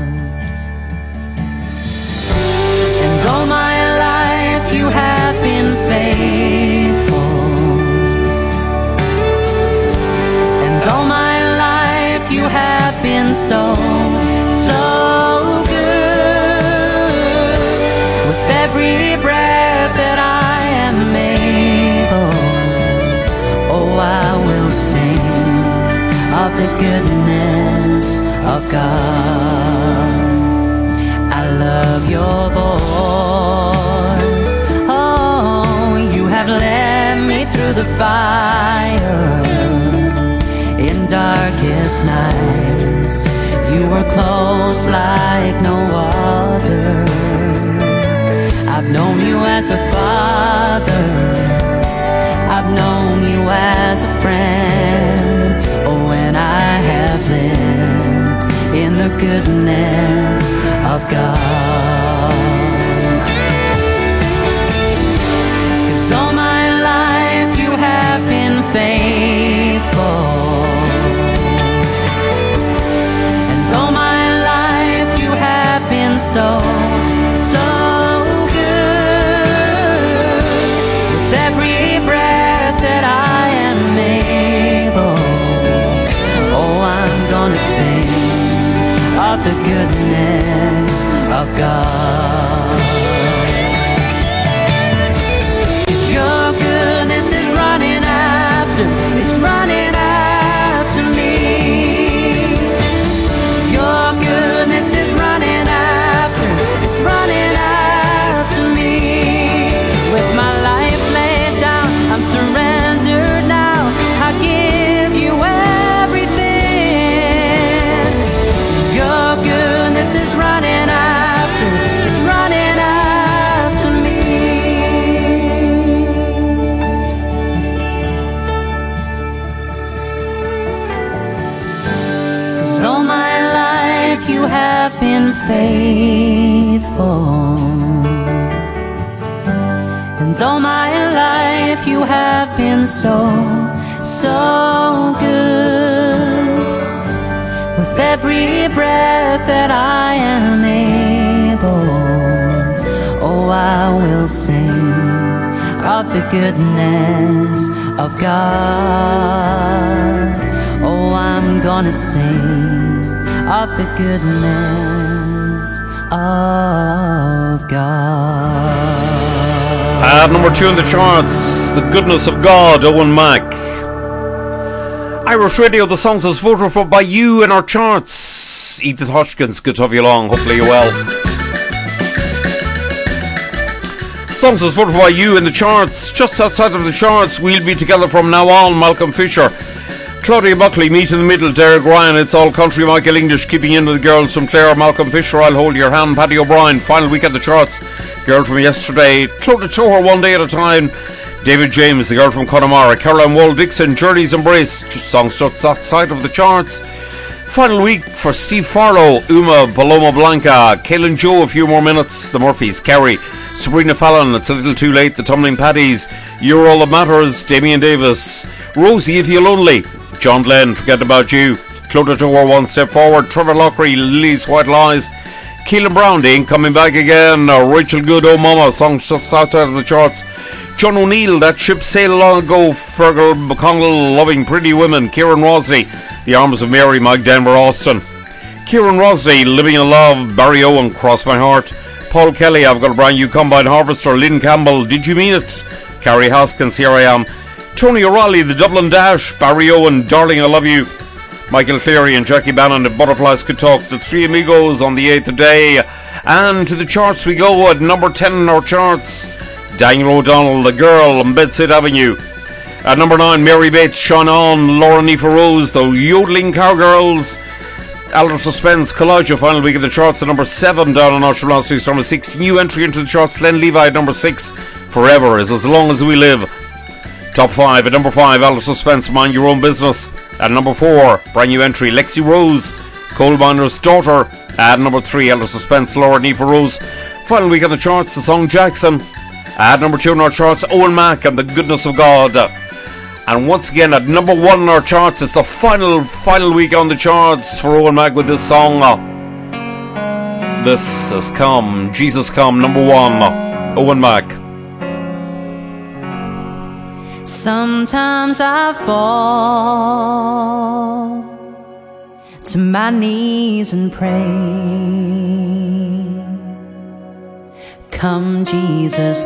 And all my life you have been faithful, and all my life you have been so, so good. With every breath that I am able, oh, I will sing of the goodness of God. I love your voice. Oh, you have led me through the fire in darkest nights. You were close like no other. I've known you as a father, I've known you as a friend. Oh, and I have lived in the goodness of God. 'Cause all my life you have been faithful, and all my life you have been so, so good. With every breath that I am able, oh, I'm gonna sing of the goodness of God. 'Cause your goodness is running after, it's running after me. Your goodness is running after, it's running after me. With my life laid down, I'm surrendered now. I give you everything. Your goodness is running after, it's running after me. 'Cause all my life you have been faithful, and all my life you have been so, so good. With every breath that I am able, oh, I will sing of the goodness of God. Oh, I'm gonna sing of the goodness of God. At number two in the charts, The Goodness of God, Owen Mack. Irish Radio, the songs is voted for by you in our charts. Edith Hodgkins, good to have you along. Hopefully you're well. Songs is voted for by you in the charts. Just outside of the charts, we'll be together from now on. Malcolm Fisher, Claudia Buckley, Meet in the Middle, Derek Ryan, It's All Country, Michael English, Keeping In with the Girls from Clare, Malcolm Fisher, I'll Hold Your Hand, Paddy O'Brien, final week at the charts, Girl from Yesterday, Claudia Toher, One Day at a Time, David James, The Girl from Connemara, Caroline Wall Dixon, Journey's Embrace, just songs just outside of the charts. Final week for Steve Farlow, Uma, Paloma Blanca, Kaylin Joe, A Few More Minutes, The Murphys, Kerry, Sabrina Fallon, It's a Little Too Late, The Tumbling Paddies, You're All That Matters, Damien Davis, Rosie, If You're Lonely, John Glenn, Forget About You, Claudia Tower, One Step Forward, Trevor Lockery, Lily's White Lies, Keelan Brown, They Ain't Coming Back Again, or Rachel Good, Oh Mama, songs just outside of the charts. John O'Neill, That Ship Sailed Long Ago, Fergal McConnell, Loving Pretty Women, Kieran Rosley, The Arms of Mary, Mike Denver, Austin, Kieran Rosley, Living in Love, Barry Owen, Cross My Heart, Paul Kelly, I've Got a Brand New Combine Harvester, Lynn Campbell, Did You Mean It, Carrie Hoskins, Here I Am, Tony O'Reilly, The Dublin Dash, Barry Owen, Darling I Love You, Michael Cleary and Jackie Bannon, If Butterflies Could Talk, The Three Amigos on the eighth day. And to the charts we go at number ten in our charts, Daniel O'Donnell, The Girl on Bedsit Avenue. At number nine, Mary Bates, Sean On, Laura Nifa Rose, The Yodeling Cowgirls, Alder Suspense, Collage, final week of the charts at number seven, down on notch from last week's number six. New entry into the charts, Glenn Levi at number six, Forever is As Long As We Live. Top five, at number five, Alder Suspense, Mind Your Own Business. At number four, brand new entry, Lexi Rose, Coal Miner's Daughter, At number three, Elder Suspense, Laura Neva Rose. Final week on the charts, the song Jackson. At number two in our charts, Owen Mack and The Goodness of God. And once again, at number one in our charts, it's the final, final week on the charts for Owen Mack with this song. This has come, Jesus Come, number one, Owen Mack. Sometimes I fall to my knees and pray. Come, Jesus,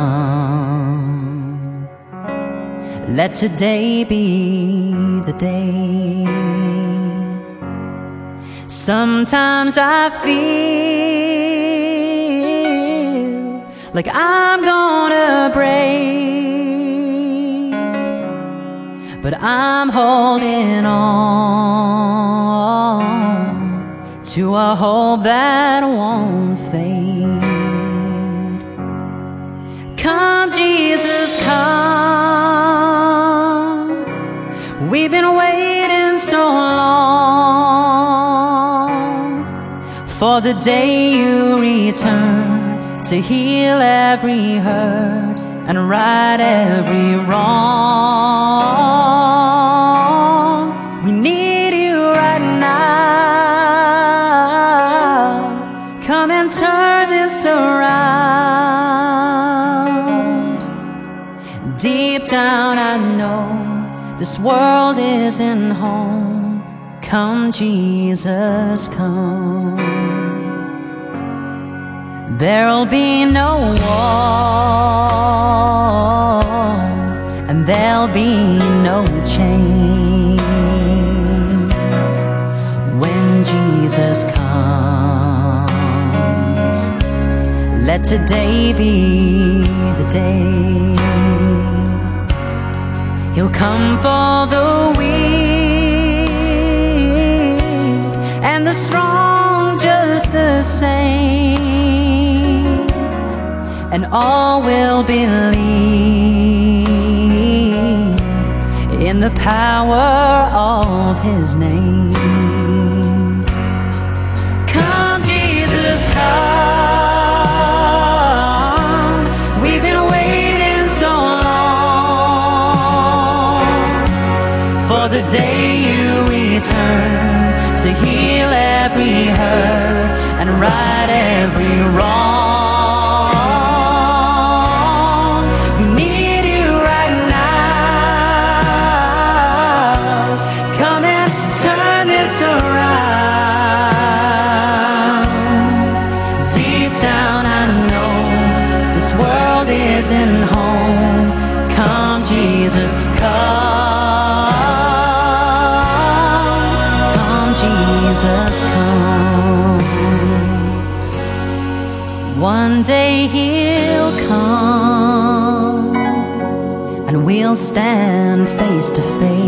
come. Let today be the day. Sometimes I feel like I'm gonna break, but I'm holding on to a hope that won't fade. Come, Jesus, come. We've been waiting so long for the day you return to heal every hurt and right every wrong. We need you right now. Come and turn this around. Deep down I know this world isn't home. Come, Jesus, come. There'll be no war, and there'll be no chains when Jesus comes. Let today be the day. He'll come for the weak and the strong just the same, and all will believe in the power of His name. Come, Jesus, come. We've been waiting so long for the day you return to heal every hurt and right every wrong. We need you right now. Come and turn this around. Deep down I know this world isn't home. Come, Jesus, come. Come, Jesus, come. One day He'll come, and we'll stand face to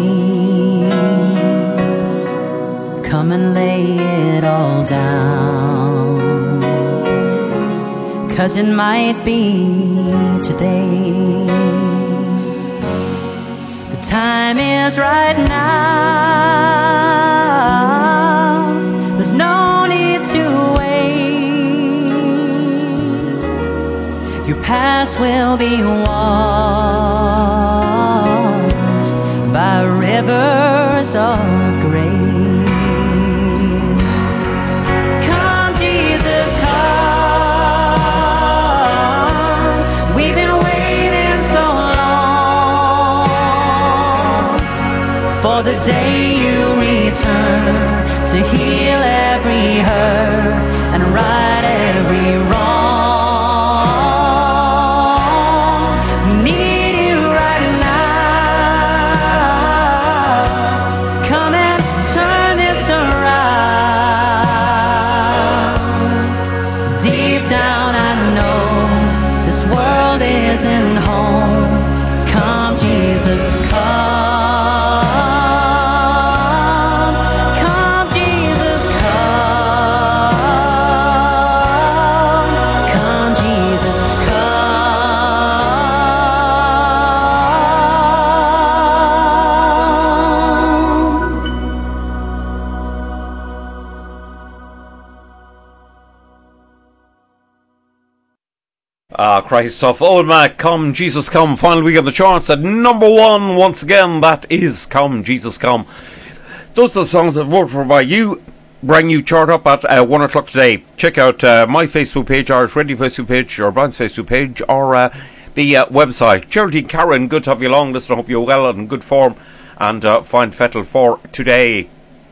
face. Come and lay it all down, 'cause it might be today. The time is right now. There's no need to wait. Your past will be washed by rivers of grace. Come, Jesus, come. We've been waiting so long for the day you return to heal every hurt and right every wrong. We need you right now. Come and turn this around. Deep down I know this world isn't home. Come, Jesus, come. Christ stuff. Old Mac, Come Jesus Come, final week on the charts at number one once again. That is Come Jesus Come. Those are the songs that voted for by you. Brand new chart up at uh, one o'clock today. Check out uh, my Facebook page, Irish Radio Facebook page, or Brian's Facebook page, or uh, the uh, website. Geraldine Karen, good to have you along. Listen, I hope you're well and in good form. And uh, find Fettle for today.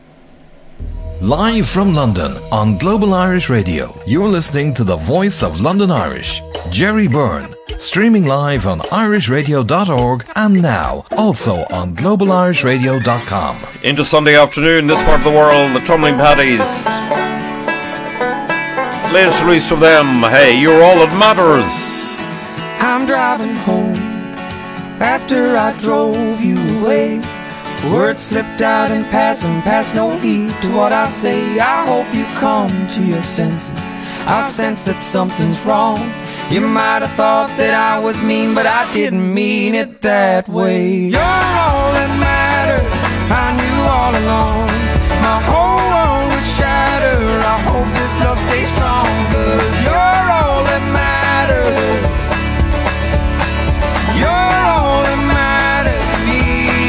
Live from London on Global Irish Radio, you're listening to the voice of London Irish, Jerry Byrne, streaming live on irish radio dot org and now also on global irish radio dot com. Into Sunday afternoon, this part of the world, the Tumbling Paddies. Latest release from them, Hey, You're All That Matters. I'm driving home after I drove you away. Words slipped out in passing, past no heed to what I say. I hope you come to your senses. I sense that something's wrong. You might have thought that I was mean, but I didn't mean it that way. You're all that matters, I knew all along. My whole world was shattered. I hope this love stays strong, 'cause you're all that matters. You're all that matters to me.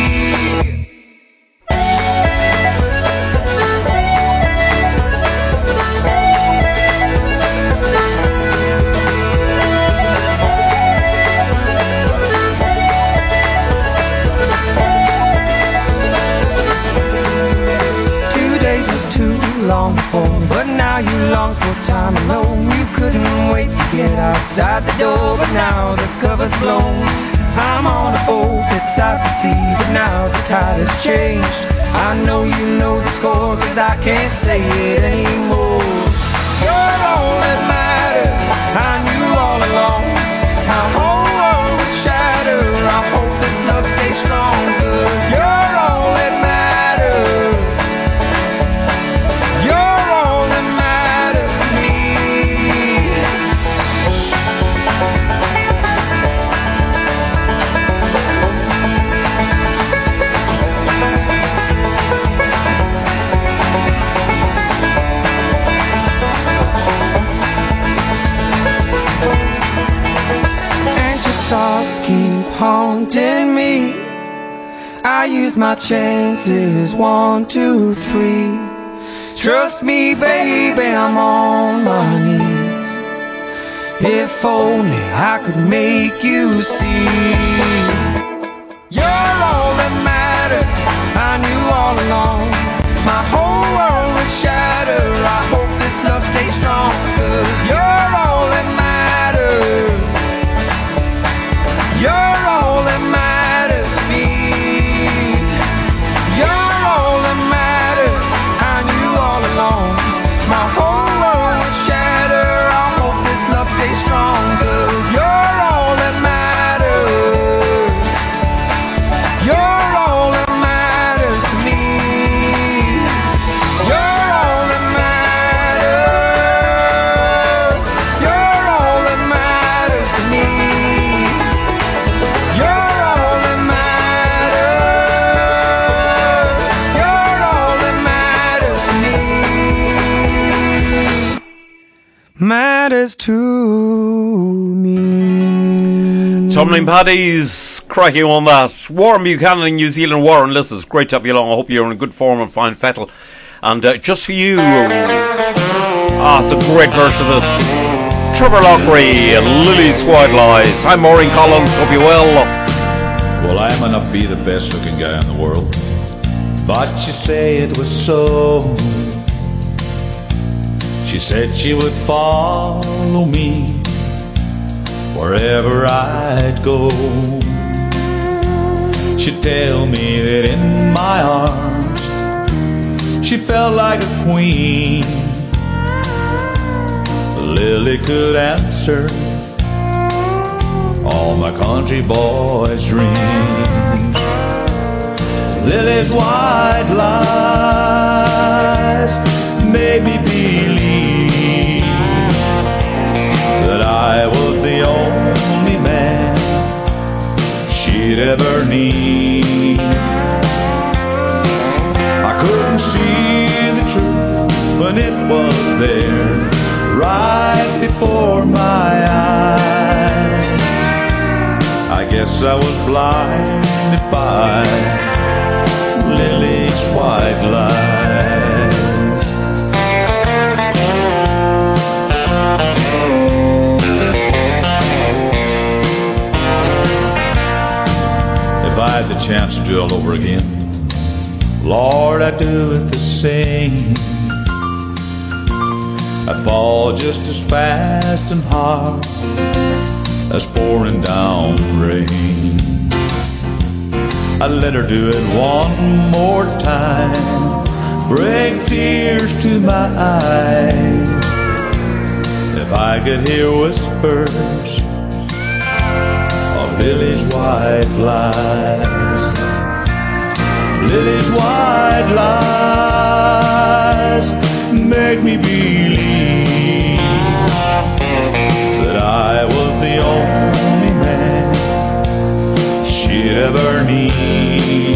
Long for, but now you long for time alone. You couldn't wait to get outside the door, but now the cover's blown. I'm on a boat that's out to sea, but now the tide has changed. I know you know the score, 'cause I can't say it anymore. You're all that matters, I knew all along. My whole world was shattered. I hope this love stays strong, 'cause you're all that matters. Thoughts keep haunting me. I use my chances, one, two, three. Trust me, baby, I'm on my knees. If only I could make you see. You're all that matters, I knew all along. My whole world was shattered. I hope this love stays strong, 'cause you're all that matters. You're all that matters to me. You're all that matters, I knew all along. My whole world was shattered. I hope this love stays strong, 'cause you're all that matters. You're all that matters to me. You're all that matters. You're all that matters to me. Matters to me. Tumbling Paddies, cracking on that. Warren Buchanan in New Zealand. Warren, listen, it's great to have you along. I hope you're in good form and fine Fettle. And uh, just for you, ah, it's a great version of this. Trevor Lockery and Lily Squad Lies. Hi, Maureen Collins, hope you're well. Well, I might not be the best looking guy in the world, but you say it was so. She said she would follow me wherever I'd go. She'd tell me that in my arms she felt like a queen. Lily could answer all my country boys' dreams. Lily's white lies made me believe that I was the only man she'd ever need. I couldn't see the truth when it was there right before my eyes. I guess I was blinded by Lily's white lies. If I had the chance to do it all over again, Lord, I'd do it the same. I'd fall just as fast and hard as pouring down rain. I'd let her do it one more time, break tears to my eyes. If I could hear whispers of Lily's white lies, Lily's white lies make me believe that I was the only man she'd ever need.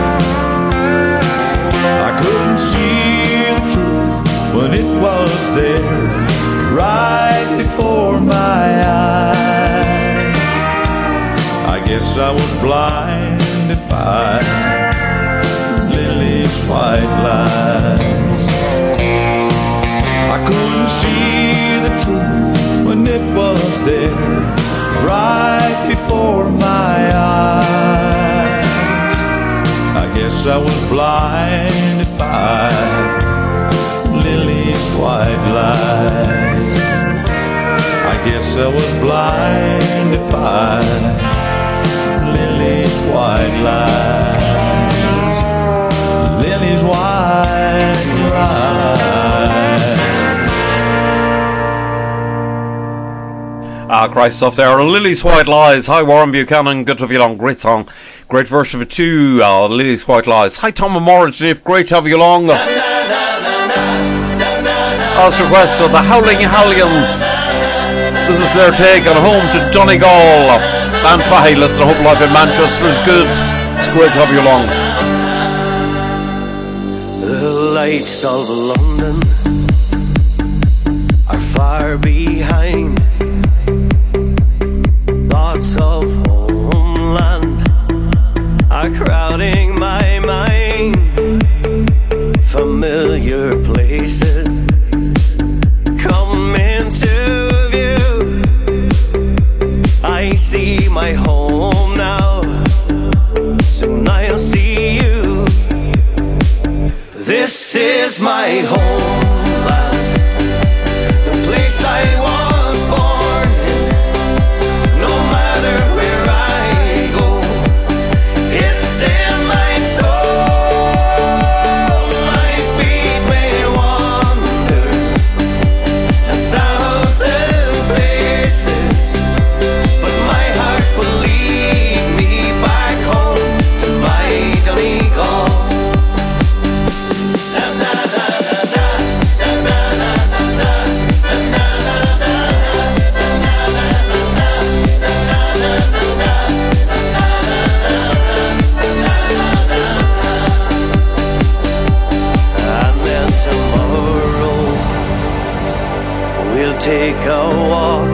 I couldn't see the truth when it was there right before my eyes. I guess I was blinded by Lily's white lies. I couldn't see the truth when it was there right before my eyes. I guess I was blinded by Lily's white lies. I guess I was blinded by Lily's white lies. Lily's white lies. Ah, great stuff there. Lily's White Lies. Hi, Warren Buchanan. Good to have you along. Great song. Great version of it too. Uh, Lily's White Lies. Hi, Tom and Maura. Great to have you along. As requested, the Howling Hallions. This is their take on Home to Donegal. And Fahy, listen, I hope life in Manchester is good. It's great to have you along. The lights of London are far behind. Thoughts of homeland are crowding my mind. Familiar places come into view. I see my home now, soon I'll see you. This is my homeland, the place I was born in. No matter where I go, it's in my soul. My feet may wander a thousand places, but my heart will lead me back home to my Donegal. Take a walk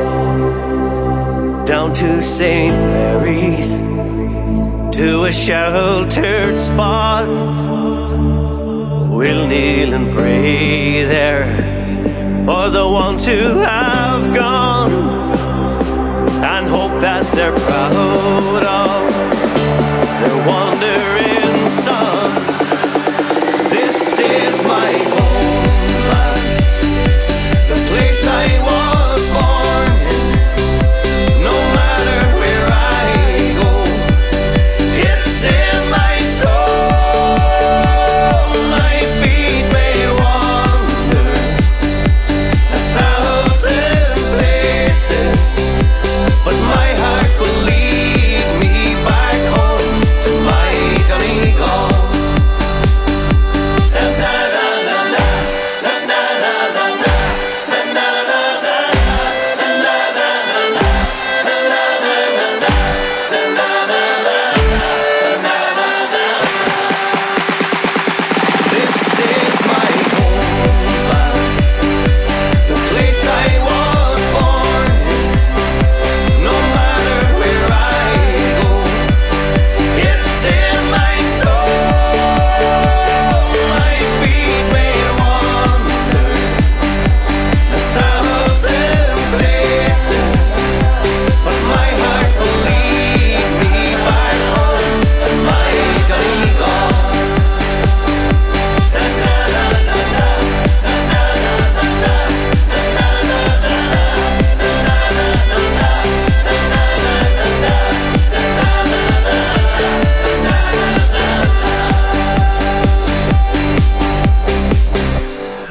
down to Saint Mary's, to a sheltered spot. We'll kneel and pray there for the ones who have gone, and hope that they're proud of their wandering son. This is my homeland, the place I was born in. No matter where I go, it's in my soul. My feet may wander a thousand places, but my heart will lead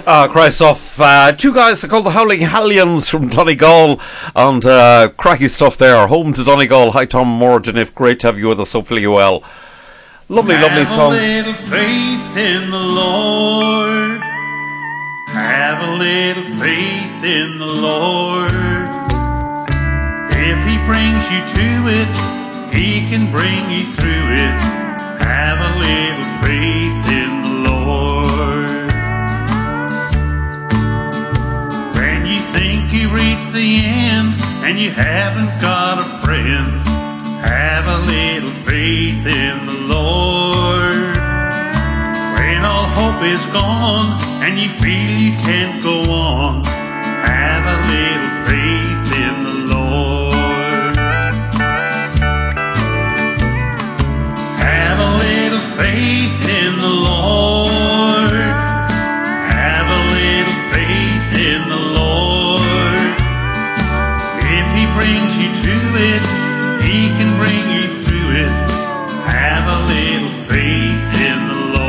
Ah, Christ off. Uh, two guys called the Howling Hallions from Donegal, and uh, cracky stuff there. Home to Donegal. Hi, Tom Mordeniff. Great to have you with us. Hopefully you well. Lovely, have lovely song. Have a little faith in the Lord. Have a little faith in the Lord. If He brings you to it, He can bring you through it. Have a little faith in the Lord. When you think you reached the end and you haven't got a friend, have a little faith in the Lord. When all hope is gone and you feel you can't go on, have a little faith in the Lord. Have a little faith in the Lord. Have a little faith in the Lord. If He brings you to it, He can bring you through it. Have a little faith in the Lord.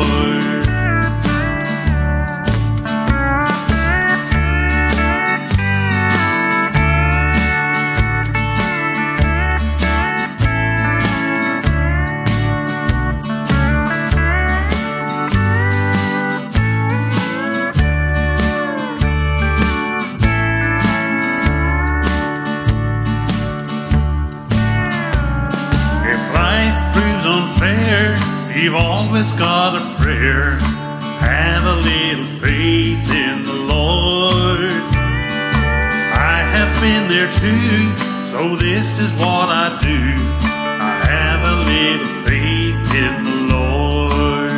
You've always got a prayer. Have a little faith in the Lord. I have been there too, so this is what I do. I have a little faith in the Lord.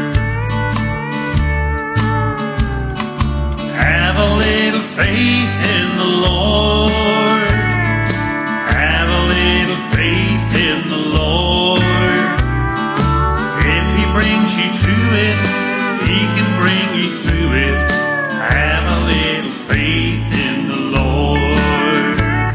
Have a little faith in the Lord. Have a little faith in the Lord. Brings you to it, He can bring you through it. Have a little faith in the Lord.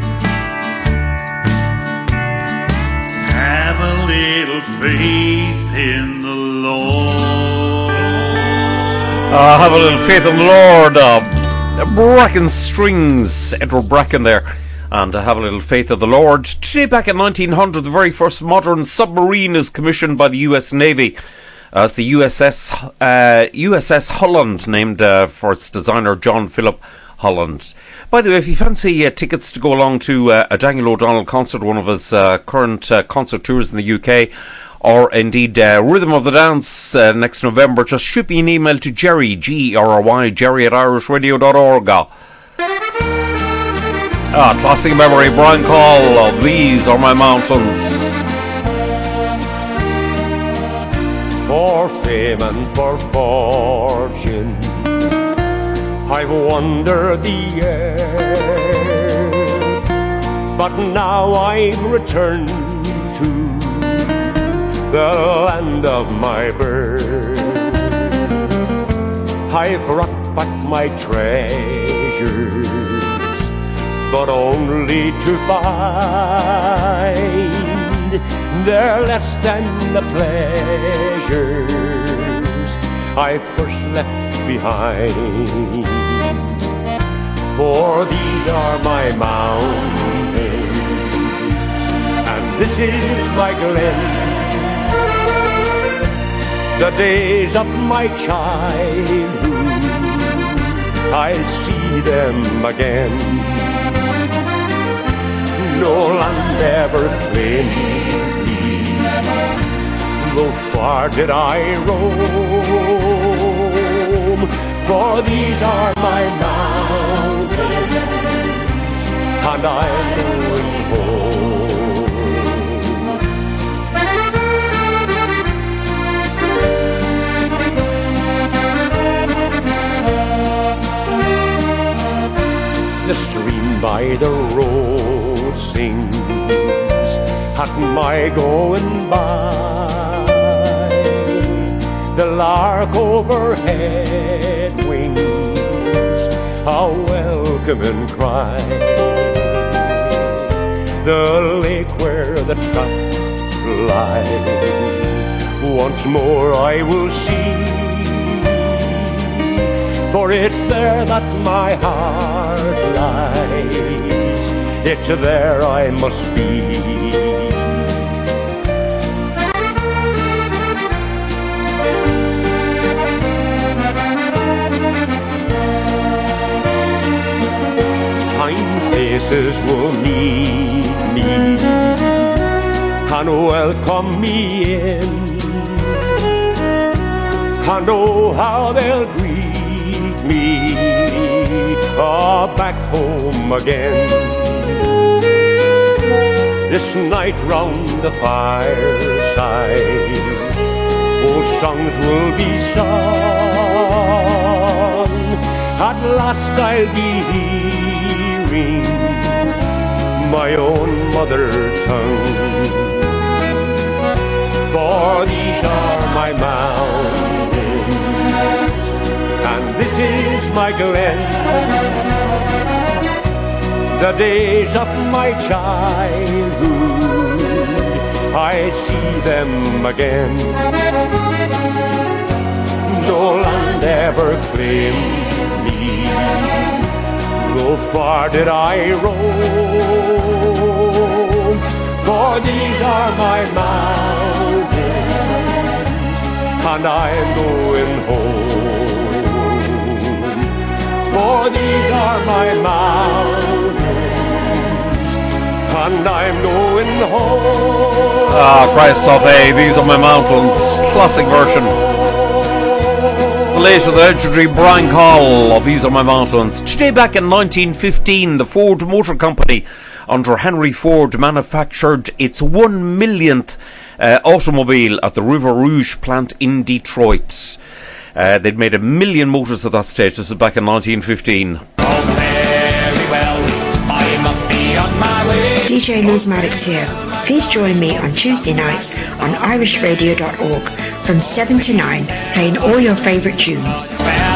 Have a little faith in the Lord. Uh, have a little faith in the Lord. Uh, Bracken Strings, Edward Bracken there. And uh, have a little faith of the Lord. Today, back in nineteen hundred, the very first modern submarine is commissioned by the U S Navy. As the U S S uh, U S S Holland, named uh, for its designer John Philip Holland. By the way, if you fancy uh, tickets to go along to uh, a Daniel O'Donnell concert, one of his uh, current uh, concert tours in the U K, or indeed uh, Rhythm of the Dance uh, next November, just shoot me an email to Jerry, G E R R Y, Jerry at irish radio dot org. Ah, classic memory, Brian Call, These Are My Mountains. For fame and for fortune I've wandered the earth, but now I've returned to the land of my birth. I've brought back my treasures, but only to find they're less than the pleasures I first left behind. For these are my mountains, and this is my glen, the days of my childhood, I see them again. No land ever claimed me, though far did I roam. For these are my mountains, and I'm going home. The stream by the road sings at my going by. The lark overhead wings a welcoming cry. The lake where the trout lie, once more I will see. for it's there that my heart lies. It's there I must be. Kind faces will meet me and welcome me in, and oh how they'll greet me ah, back home again. This night round the fireside old songs will be sung. At last I'll be hearing my own mother tongue. For these are my mountains, and this is my glen. The days of my childhood, I see them again. No land ever claimed me, though far did I roam. For these are my mountains, and I'm going home. For these are my mountains, and I'm going home. Ah, Christ of A, These Are My Mountains, classic version. The late of the legendary Brian Call of These Are My Mountains. Today back in nineteen fifteen, the Ford Motor Company under Henry Ford manufactured its one millionth uh, automobile at the River Rouge plant in Detroit. Uh, they'd made a million motors at that stage. This is back in nineteen fifteen. Oh, very well, I must be on my way. D J Liz Maddox here. Please join me on Tuesday nights on irish radio dot org from seven to nine, playing all your favourite tunes.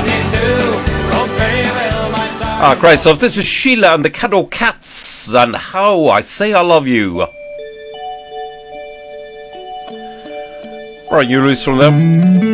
Ah, Christ, so this is Sheila and the Caddo Cats and How I Say I Love You. Right, you release from them.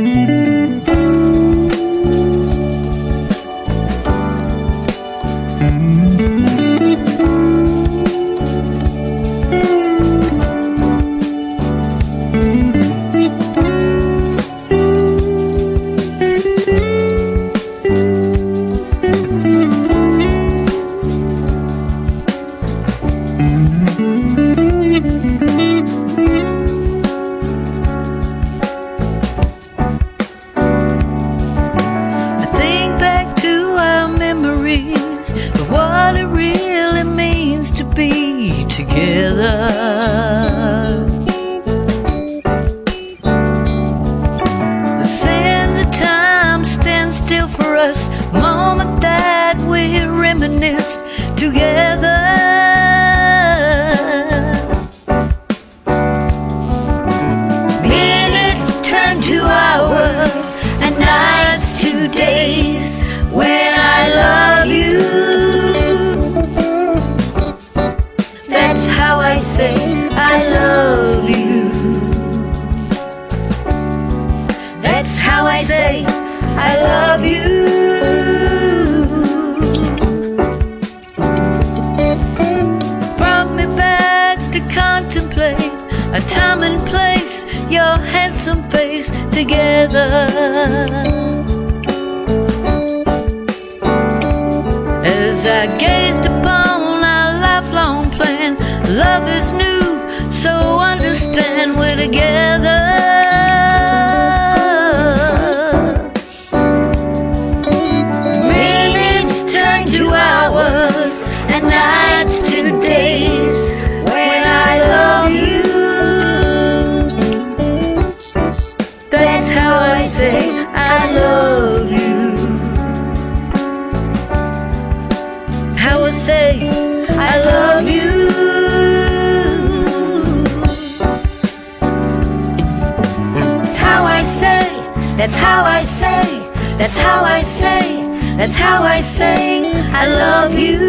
That's how I say, that's how I say, that's how I say I love you.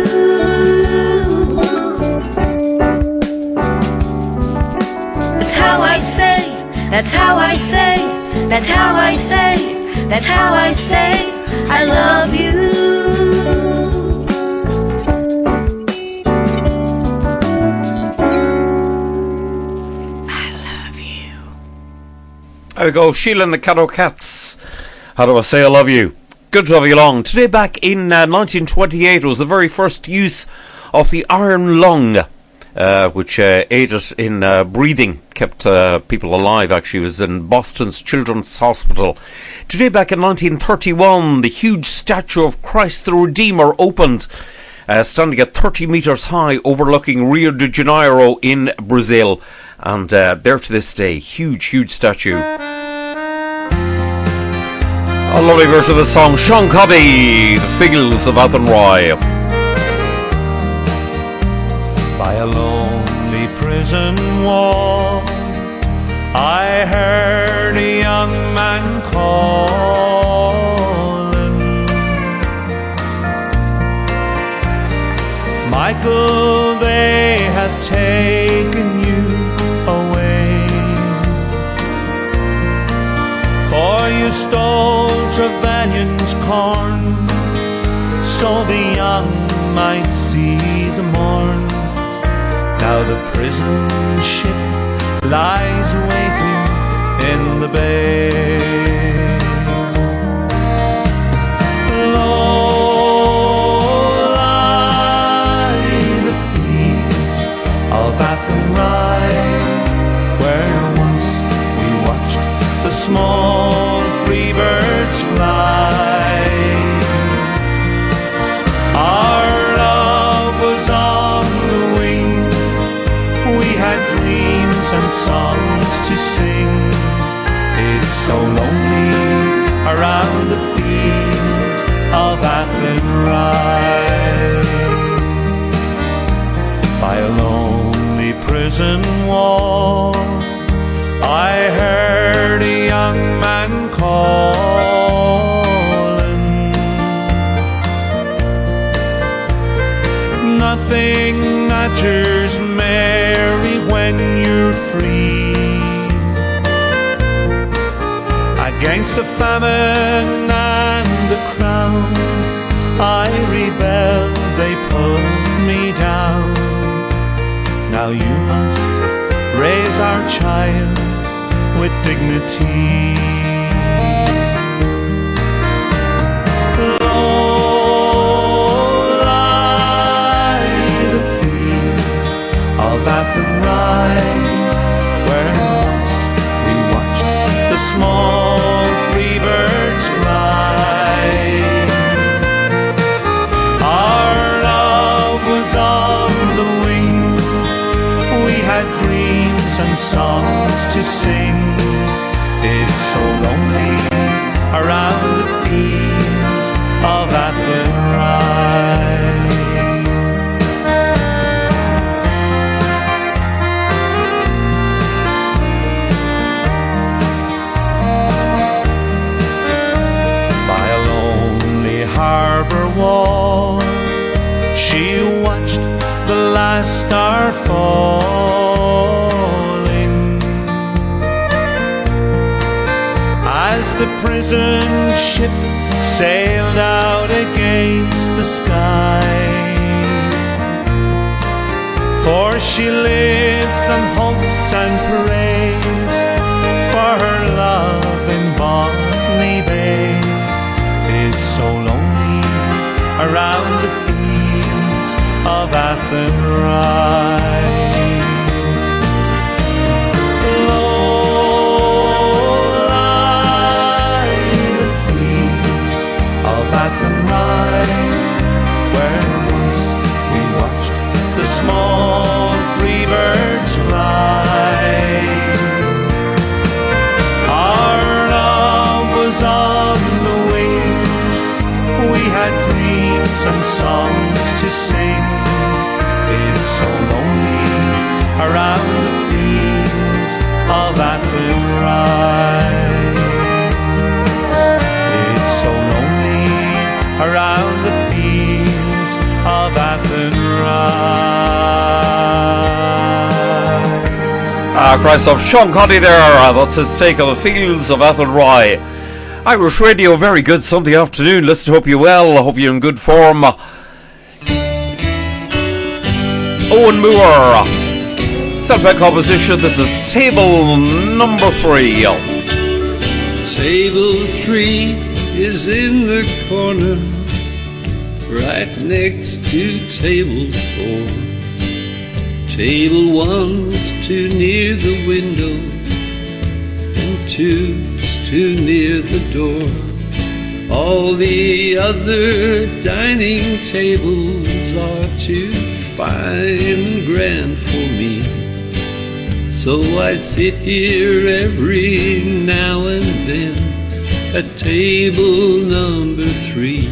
That's how I say, that's how I say, that's how I say, that's how I say I love you. There we go, Sheila and the Caddo Cats. How do I say I love you? Good to have you along. Today, back in uh, nineteen twenty-eight, was the very first use of the iron lung, uh, which uh, aided in uh, breathing, kept uh, people alive. Actually, it was in Boston's Children's Hospital. Today, back in nineteen thirty-one, the huge statue of Christ the Redeemer opened, uh, standing at thirty metres high, overlooking Rio de Janeiro in Brazil. And uh, there to this day, huge, huge statue. A lovely version of the song, Sean Coddy, The Fields of Athenry. By a lonely prison wall, I heard a young man calling, Michael, they have taken you away, for you stole Trevelyan's corn, so the young might see the morn. Now the prison ship lies waiting in the bay. Low lie the fields of Athenry, where once we watched the small free birds fly. Our love was on the wing, we had dreams and songs to sing. It's so lonely around the fields of Athenry. By a lonely prison wall, I heard a young man calling. Nothing matters, Mary, when you're free. Against the famine and the crown, I rebelled, they put me down. Now you must raise our child with dignity. Low lie the fields of Athenry, where once we watched the small free birds fly. Our love was on the wing, we had dreams and songs to sing. It's so lonely around the fields of Athenry. By a lonely harbour wall, she watched the last star falling, as the prison ship sailed out against the sky. For she lives and hopes and prays for her love in Botany Bay. It's so lonely around the fields of Athenry. Athenry, where once we watched the small free birds fly. Our love was on the wing, we had dreams and songs to sing. It's so lonely around the fields of Athenry. It's so lonely around the fields of Athenry. Ah, Christ of Sean Coddy there. Uh, that's his take on the fields of Athenry. Irish Radio, very good Sunday afternoon. Listen, hope you're well. I hope you're in good form. Owen Moore, self-made composition. This is table number three. Table three is in the corner, right next to table four. Table one's too near the window, and two's too near the door. All the other dining tables are too fine and grand for me. So I sit here every now and then at table number three.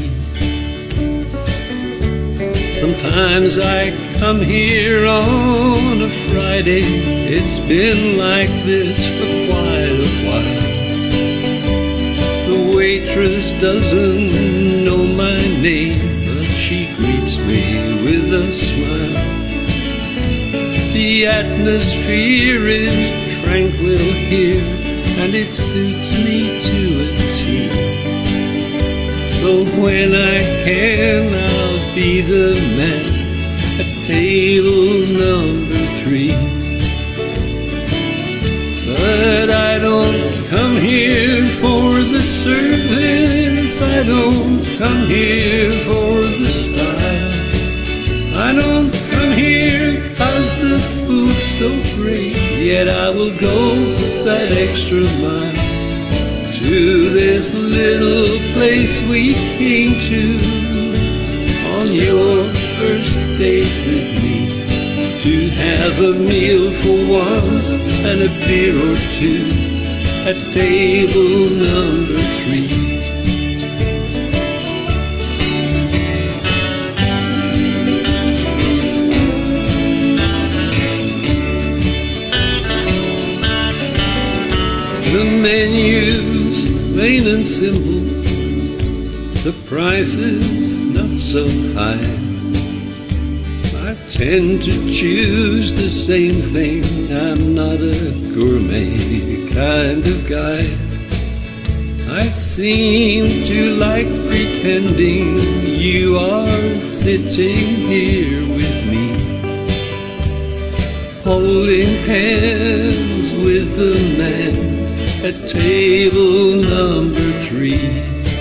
Sometimes I come here on a Friday. It's been like this for quite a while. The waitress doesn't know my name, but she greets me with a smile. The atmosphere is tranquil here, and it suits me to a T. So when I can, I'll be the man at table number three. But I don't come here for the service, I don't come here for the style. I don't come here cause the food's so great, yet I will go that extra mile to this little place we came to on your first date with me, to have a meal for one and a beer or two at table number three. The menu's plain and simple, the prices not so high. I tend to choose the same thing, I'm not a gourmet kind of guy. I seem to like pretending you are sitting here with me, holding hands with the man at table number three.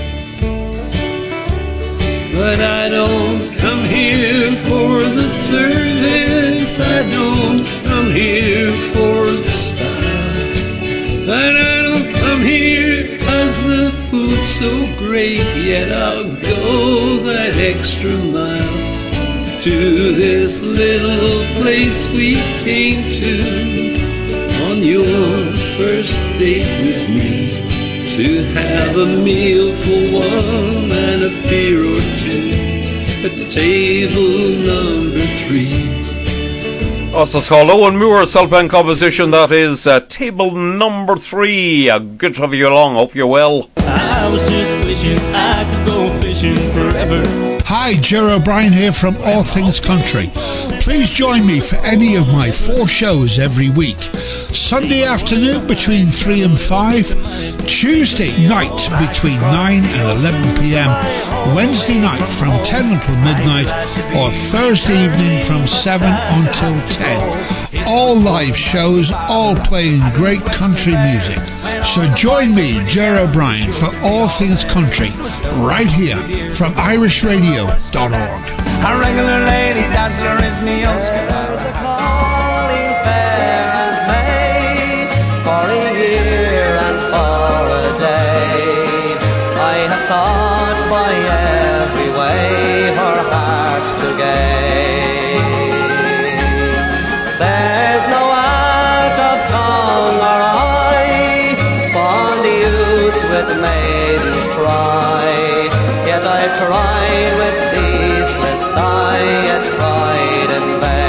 But I don't come here for the service, I don't come here for the style, and I don't come here cause the food's so great, yet I'll go that extra mile to this little place we came to on your first date with me, to have a meal for one and a beer or two at table number three. Also, it's called Owen Moore, self-made composition. That is uh, table number three. Uh, good to have you along. Hope you're well. I was just wishing I could go fishing forever. Hi, Ger O'Brien here from All Things Country. Please join me for any of my four shows every week. Sunday afternoon between three and five, Tuesday night between nine and eleven p.m, Wednesday night from ten until midnight, or Thursday evening from seven until ten. All live shows, all playing great country music. So join me, Ger O'Brien, for All Things Country, right here from irish radio dot org. A regular lady dazzler is me Oscar. There's a calling fair as made for a year and for a day. I have sought by every way her heart to gain. There's no art of tongue or eye, fond youths with maidens try, yet I've tried with ceaseless sigh, yet cried in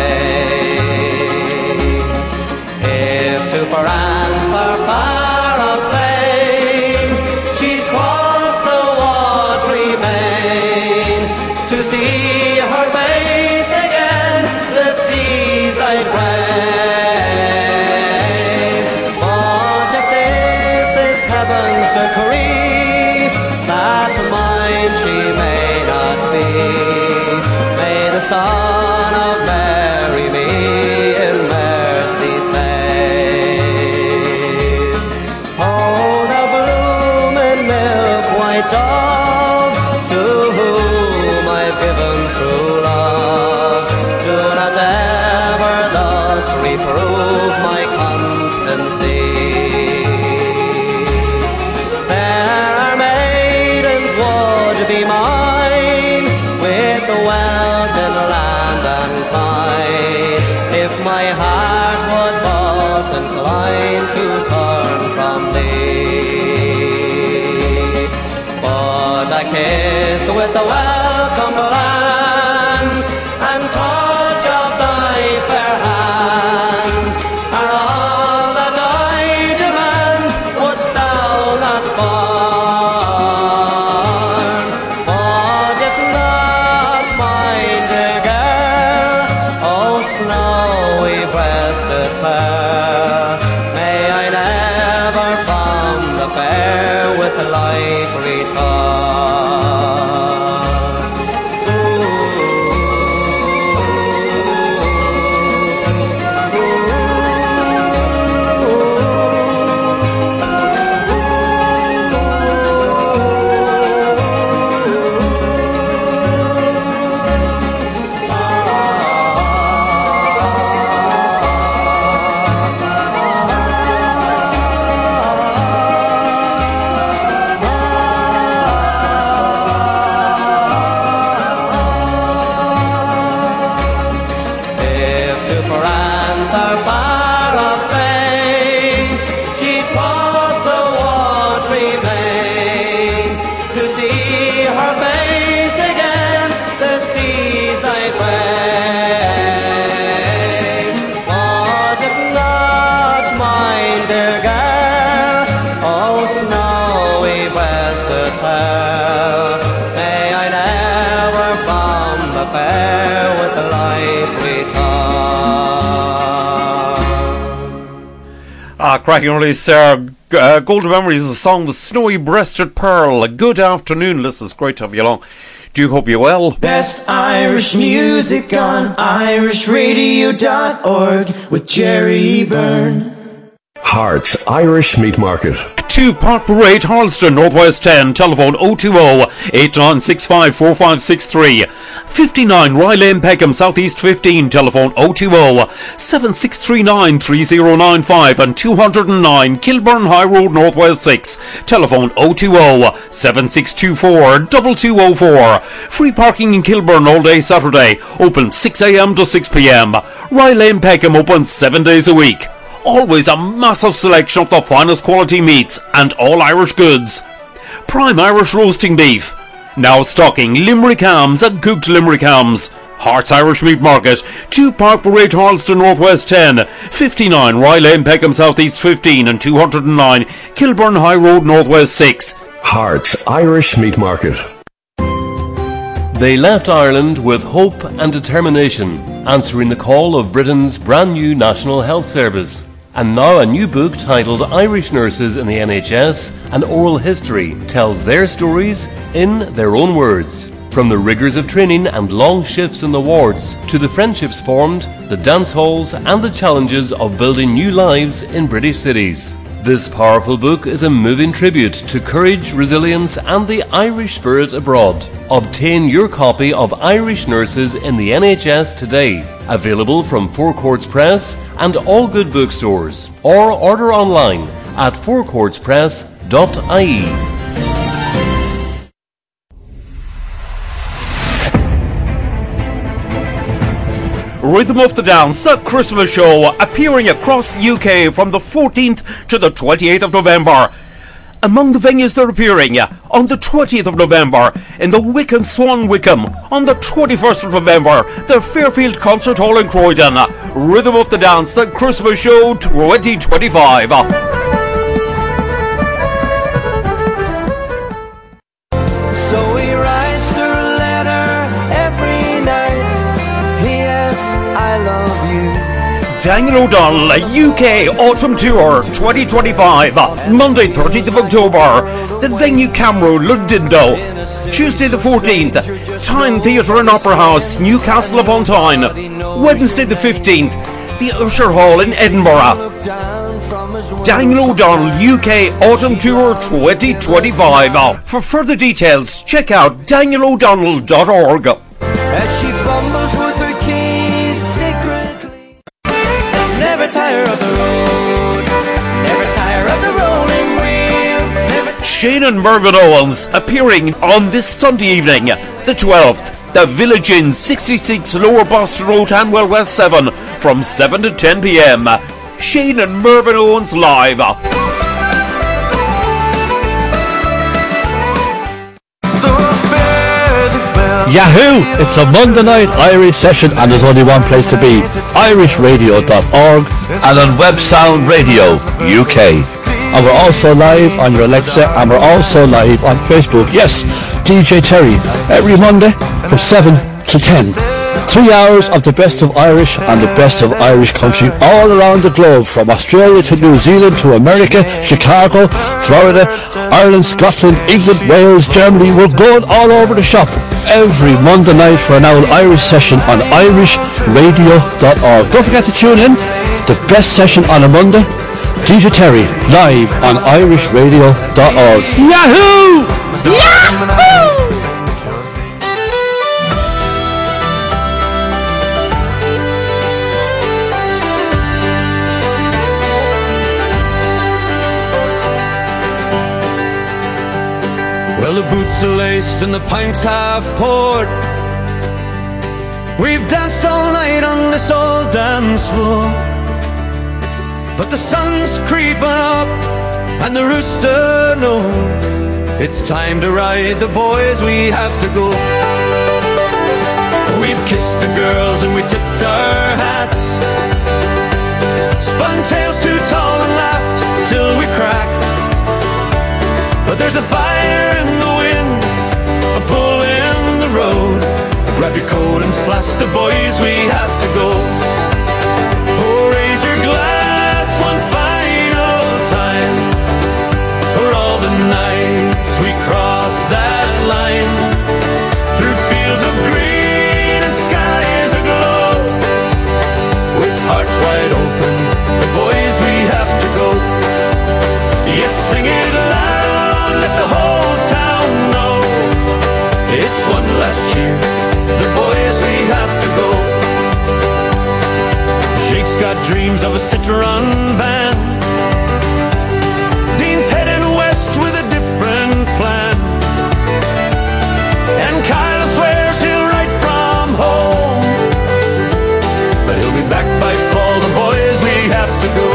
vain. If to France or far of Spain she'd cross the watery main, to see her face again the seas I'd brave. But if this is heaven's decree, dove, to whom I've given true love. Do not ever thus reprove my constancy. There are maidens would be mine, with the wealth in land and Clyde, if my heart would but incline to turn from thee. But I kiss with the welcome land, and touch of thy fair hand, are all that I demand. Wouldst thou not scorn? But if not, mine dear girl, oh snowy breasted fair, may I never from the fair with life return. If to France or far off Spain she'd cross the watery main, to see her face again, the seas I plain. But if not, mine dear girl, oh snowy breasted fair, may I never from the fair with life return. Ah, cracking release there. Uh, Golden Memories is a song, The Snowy Breasted Pearl. A good afternoon, listeners. Great to have you along. Do hope you're well. Best Irish music on irish radio dot org with Jerry Byrne. Hearts Irish Meat Market. two Park Parade, Harleston, Northwest ten, telephone oh two oh, eight nine six five, four five six three. fifty-nine Rye Lane, Peckham, Southeast fifteen, telephone oh two oh, seven six three nine, three oh nine five, and two oh nine Kilburn High Road, Northwest six, telephone oh two oh, seven six two four, two two oh four. Free parking in Kilburn all day Saturday, open six a.m. to six p.m. Rye Lane, Peckham, open seven days a week. Always a massive selection of the finest quality meats and all Irish goods. Prime Irish roasting beef. Now stocking Limerick hams and cooked Limerick hams. Hearts Irish Meat Market, two Park Parade, Harleston, Northwest ten, fifty-nine Rye Lane, Peckham, Southeast fifteen, and two oh nine Kilburn High Road, Northwest six. Hearts Irish Meat Market. They left Ireland with hope and determination, answering the call of Britain's brand new National Health Service. And now a new book titled Irish Nurses in the N H S, An Oral History, tells their stories in their own words. From the rigours of training and long shifts in the wards, to the friendships formed, the dance halls and the challenges of building new lives in British cities. This powerful book is a moving tribute to courage, resilience and the Irish spirit abroad. Obtain your copy of Irish Nurses in the N H S today. Available from Four Courts Press and all good bookstores. Or order online at four courts press dot I E. Rhythm of the Dance, the Christmas show, appearing across the U K from the fourteenth to the twenty-eighth of November. Among the venues they're appearing, on the twentieth of November in the Wicken Swan Wickham, on the twenty-first of November the Fairfield Concert Hall in Croydon. Rhythm of the Dance, the Christmas show twenty twenty-five. So he writes her a letter every night. P S I love you. Daniel O'Donnell, U K Autumn Tour twenty twenty-five, Monday thirteenth of October, the venue Camero, Ludindo. Tuesday the fourteenth, Tyne Theatre and Opera House, Newcastle upon Tyne. Wednesday the fifteenth, the Usher Hall in Edinburgh. from his window. Daniel O'Donnell U K Autumn Tour twenty twenty-five. For further details, check out daniel o'donnell dot org. As she fumbles with her keys secretly. Never tire of the road. Never tire of the rolling wheel. Never Shane and Mervyn Owens appearing on this Sunday evening, the twelfth. The Village Inn, sixty-six Lower Boston Road, Hanwell West seven, from seven to ten p.m. Shane and Mervyn Owens live. Yahoo! It's a Monday night Irish session and there's only one place to be. irish radio dot org and on Web Sound Radio U K. And we're also live on your Alexa and we're also live on Facebook. Yes, D J Terry, every Monday from seven to ten. Three hours of the best of Irish and the best of Irish country all around the globe, from Australia to New Zealand to America, Chicago, Florida, Ireland, Scotland, England, Wales, Germany. We're going all over the shop every Monday night for an hour Irish session on irish radio dot org. Don't forget to tune in. The best session on a Monday, D J Terry, live on irish radio dot org. Yahoo! Yahoo! Well, the boots are laced and the pints half poured. We've danced all night on this old dance floor, but the sun's creeping up and the rooster knows it's time to ride the boys, we have to go. We've kissed the girls and we tipped our hats, spun tails too tall and laughed till we cracked. But there's a fire in the wind, a pull in the road. Grab your coat and flash the boys, we have to go. Oh, raise your glass one final time for all the nights we crossed that line, through fields of green and skies aglow. With hearts wide open, the boys, we have to go. Yes, sing it loud, let the whole town know. It's one last cheer, the boys, we have to go. Jake's got dreams of a Citroen van, Dean's heading west with a different plan, and Kyle swears he'll write from home, but he'll be back by fall, the boys, we have to go.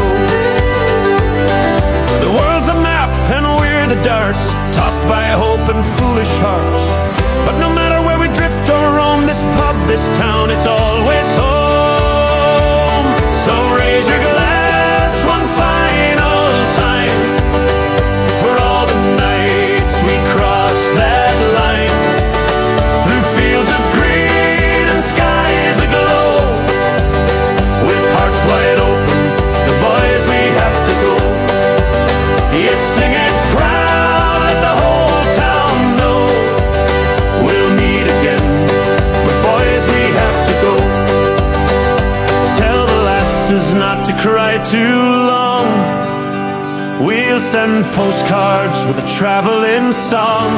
The world's a map and we're the darts, tossed by hope and foolish hearts. But no matter where we drift or roam, this pub, this town, it's always home. So raise your glass one final time for all the nights we crossed that line, through fields of green and skies aglow. With hearts wide open, the boys, we have to go. Yes, sing it proud, let the whole town know. We'll meet again, but boys, we have to go. Tell the lasses not to cry too long. We'll send postcards with a traveling song.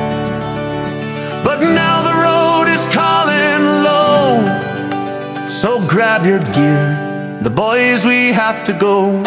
But now the road is calling low, so grab your gear, the boys, we have to go.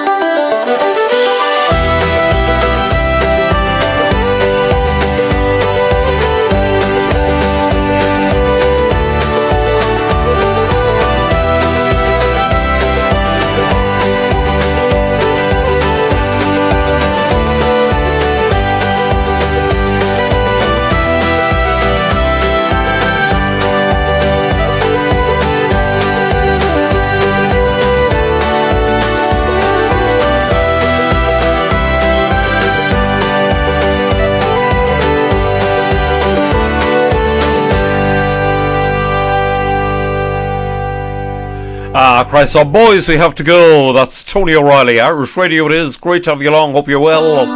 Ah, Christ, so boys, we have to go. That's Tony O'Reilly, Irish Radio it is. Great to have you along, hope you're well.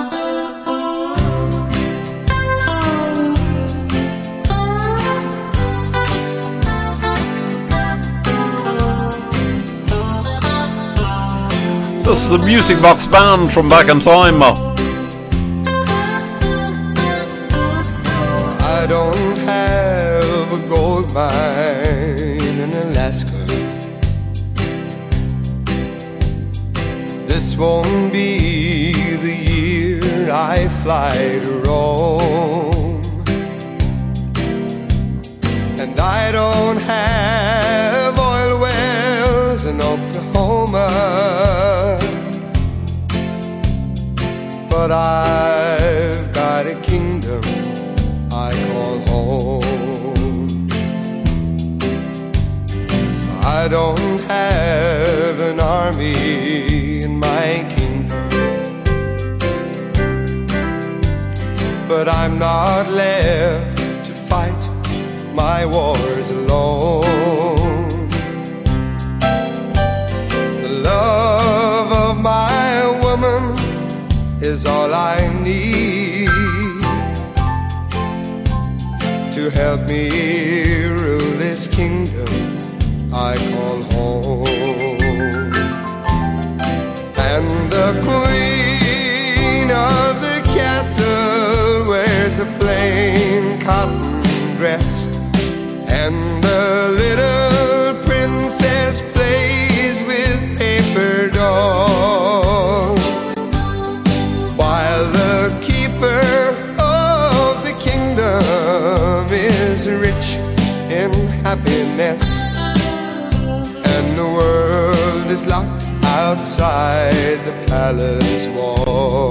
This is the Music Box Band from back in time. I don't have a gold mine in Alaska. This won't be the year I fly to Rome. And I don't have oil wells in Oklahoma, but I've got a kingdom I call home. I don't have an army in my kingdom, but I'm not left to fight my wars alone. The love of my woman is all I need to help me rule this kingdom I call home. And the queen of the castle wears a plain cotton dress, and the little princess plays with paper dolls, while the keeper of the kingdom is rich in happiness, and the world is locked outside the palace wall.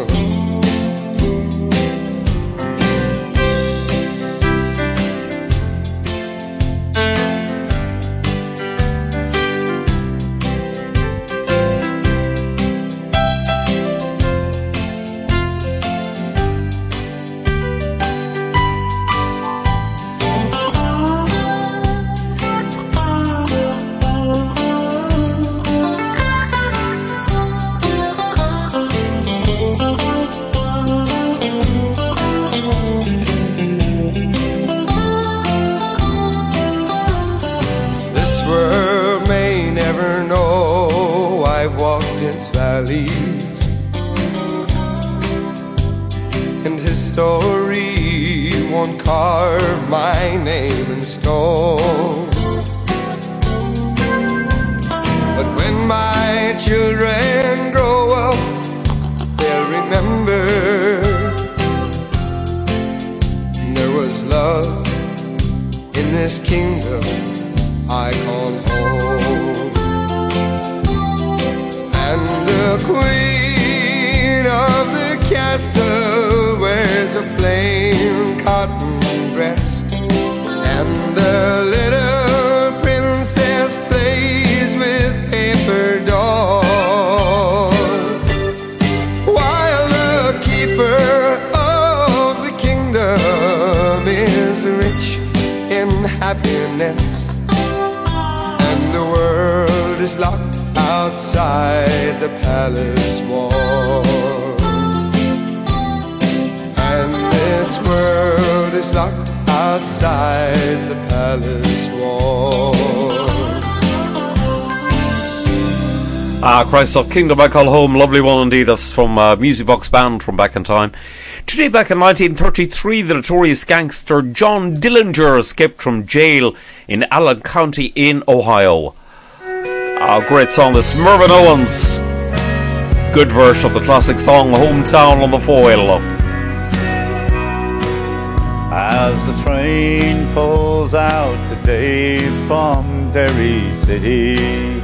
Valleys, and history won't carve my name in stone. But when my children grow up, they'll remember there was love in this kingdom I call home. The queen of the castle wears a plain cotton dress, and the little princess plays with paper dolls, while the keeper of the kingdom is rich in happiness, and the world is locked outside the palace wall. And this world is locked outside the palace wall. Ah, Christ of Kingdom I Call Home, lovely one indeed. That's from uh, Music Box Band from back in time. Today, back in nineteen thirty-three, the notorious gangster John Dillinger escaped from jail in Allen County in Ohio. A great song, this Mervyn Owens. Good version of the classic song Hometown on the Foil. As the train pulls out today from Derry City,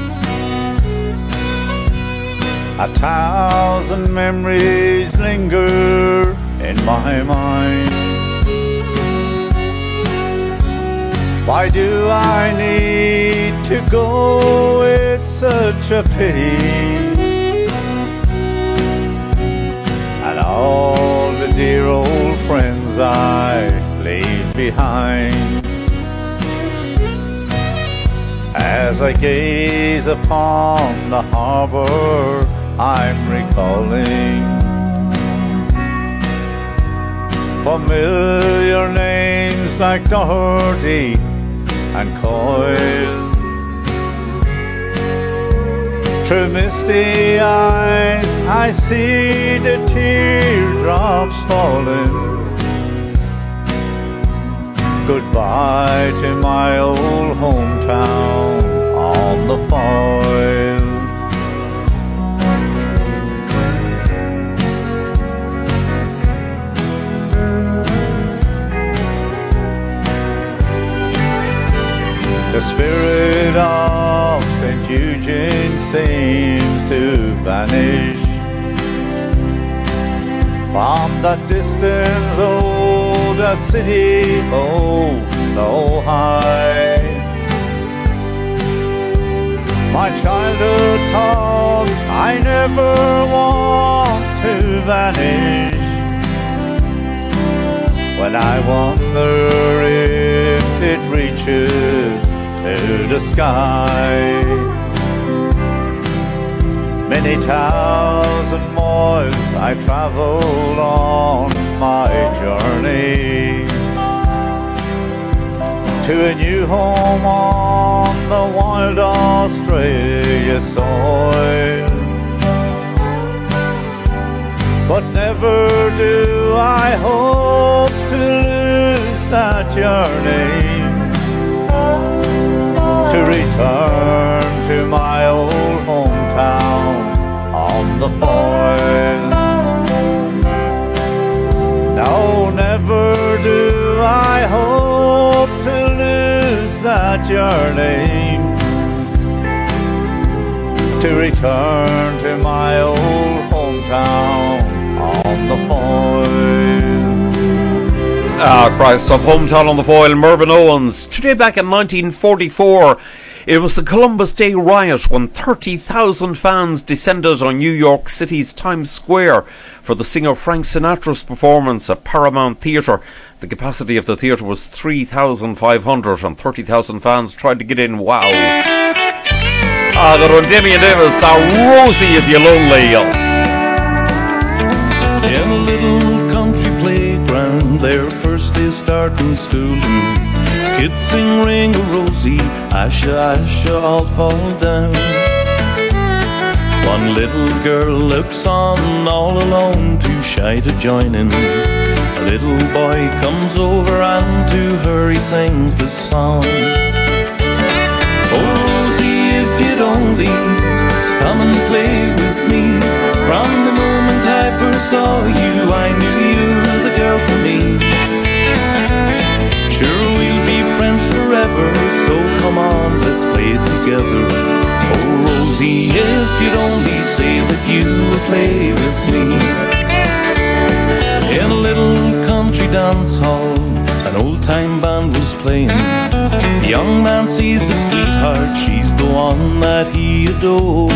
a thousand memories linger in my mind. Why do I need to go? It's such a pity. And all the dear old friends I leave behind. As I gaze upon the harbor, I'm recalling familiar names like Doherty and Coyle. Through misty eyes I see the teardrops falling. Goodbye to my old hometown on the foil. The spirit of Saint Eugene seems to vanish from that distance. Oh, that city, oh, so high. My childhood thoughts I never want to vanish. When I wonder if it reaches to the sky. Many thousand miles I traveled on my journey to a new home on the wild Australia soil. But never do I hope to lose that journey, to return to my old hometown on the foil. No, never do I hope to lose that journey, to return to my old hometown on the foil. Ah, Christ, of Hometown on the Foil, Mervyn Owens. Today back in nineteen forty-four, it was the Columbus Day riot when thirty thousand fans descended on New York City's Times Square for the singer Frank Sinatra's performance at Paramount Theatre. The capacity of the theatre was three thousand five hundred and thirty thousand fans tried to get in. Wow. Ah, that one, Damien Davis, ah, Rosie if you're lonely. In a little country playground, their first day starting school, kids sing Ring a Rosie, Asha, Asha, I'll fall down. One little girl looks on all alone, too shy to join in. A little boy comes over and to her he sings this song. Oh Rosie, if you'd only come and play with me. From the moment I first saw you, I knew you were the girl for me. Sure, we'll be friends forever, so come on, let's play together. Oh Rosie, if you'd only say that you will play with me. In a little country dance hall, an old-time band was playing. The young man sees the sweetheart, she's the one that he adores.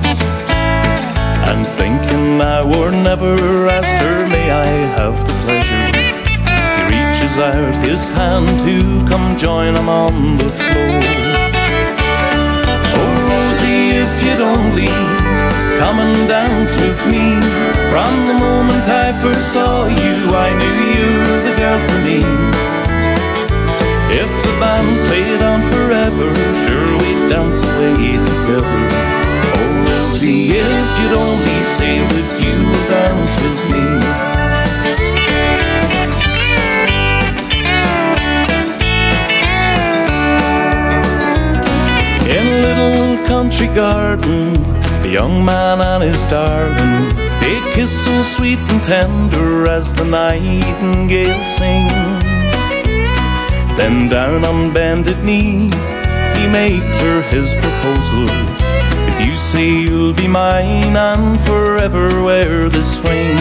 And thinking I were never asked her, may I have the pleasure? He reaches out his hand to come join him on the floor. Oh Rosie, if you'd only come and dance with me. From the moment I first saw you, I knew you were the girl for me. If the band played on forever, sure we'd dance away together. Rosie, if you'd only say that you will dance with me. In a little country garden, a young man and his darling, they kiss so sweet and tender as the nightingale sings. Then down on bended knee, he makes her his proposal. If you say you'll be mine and forever wear this ring.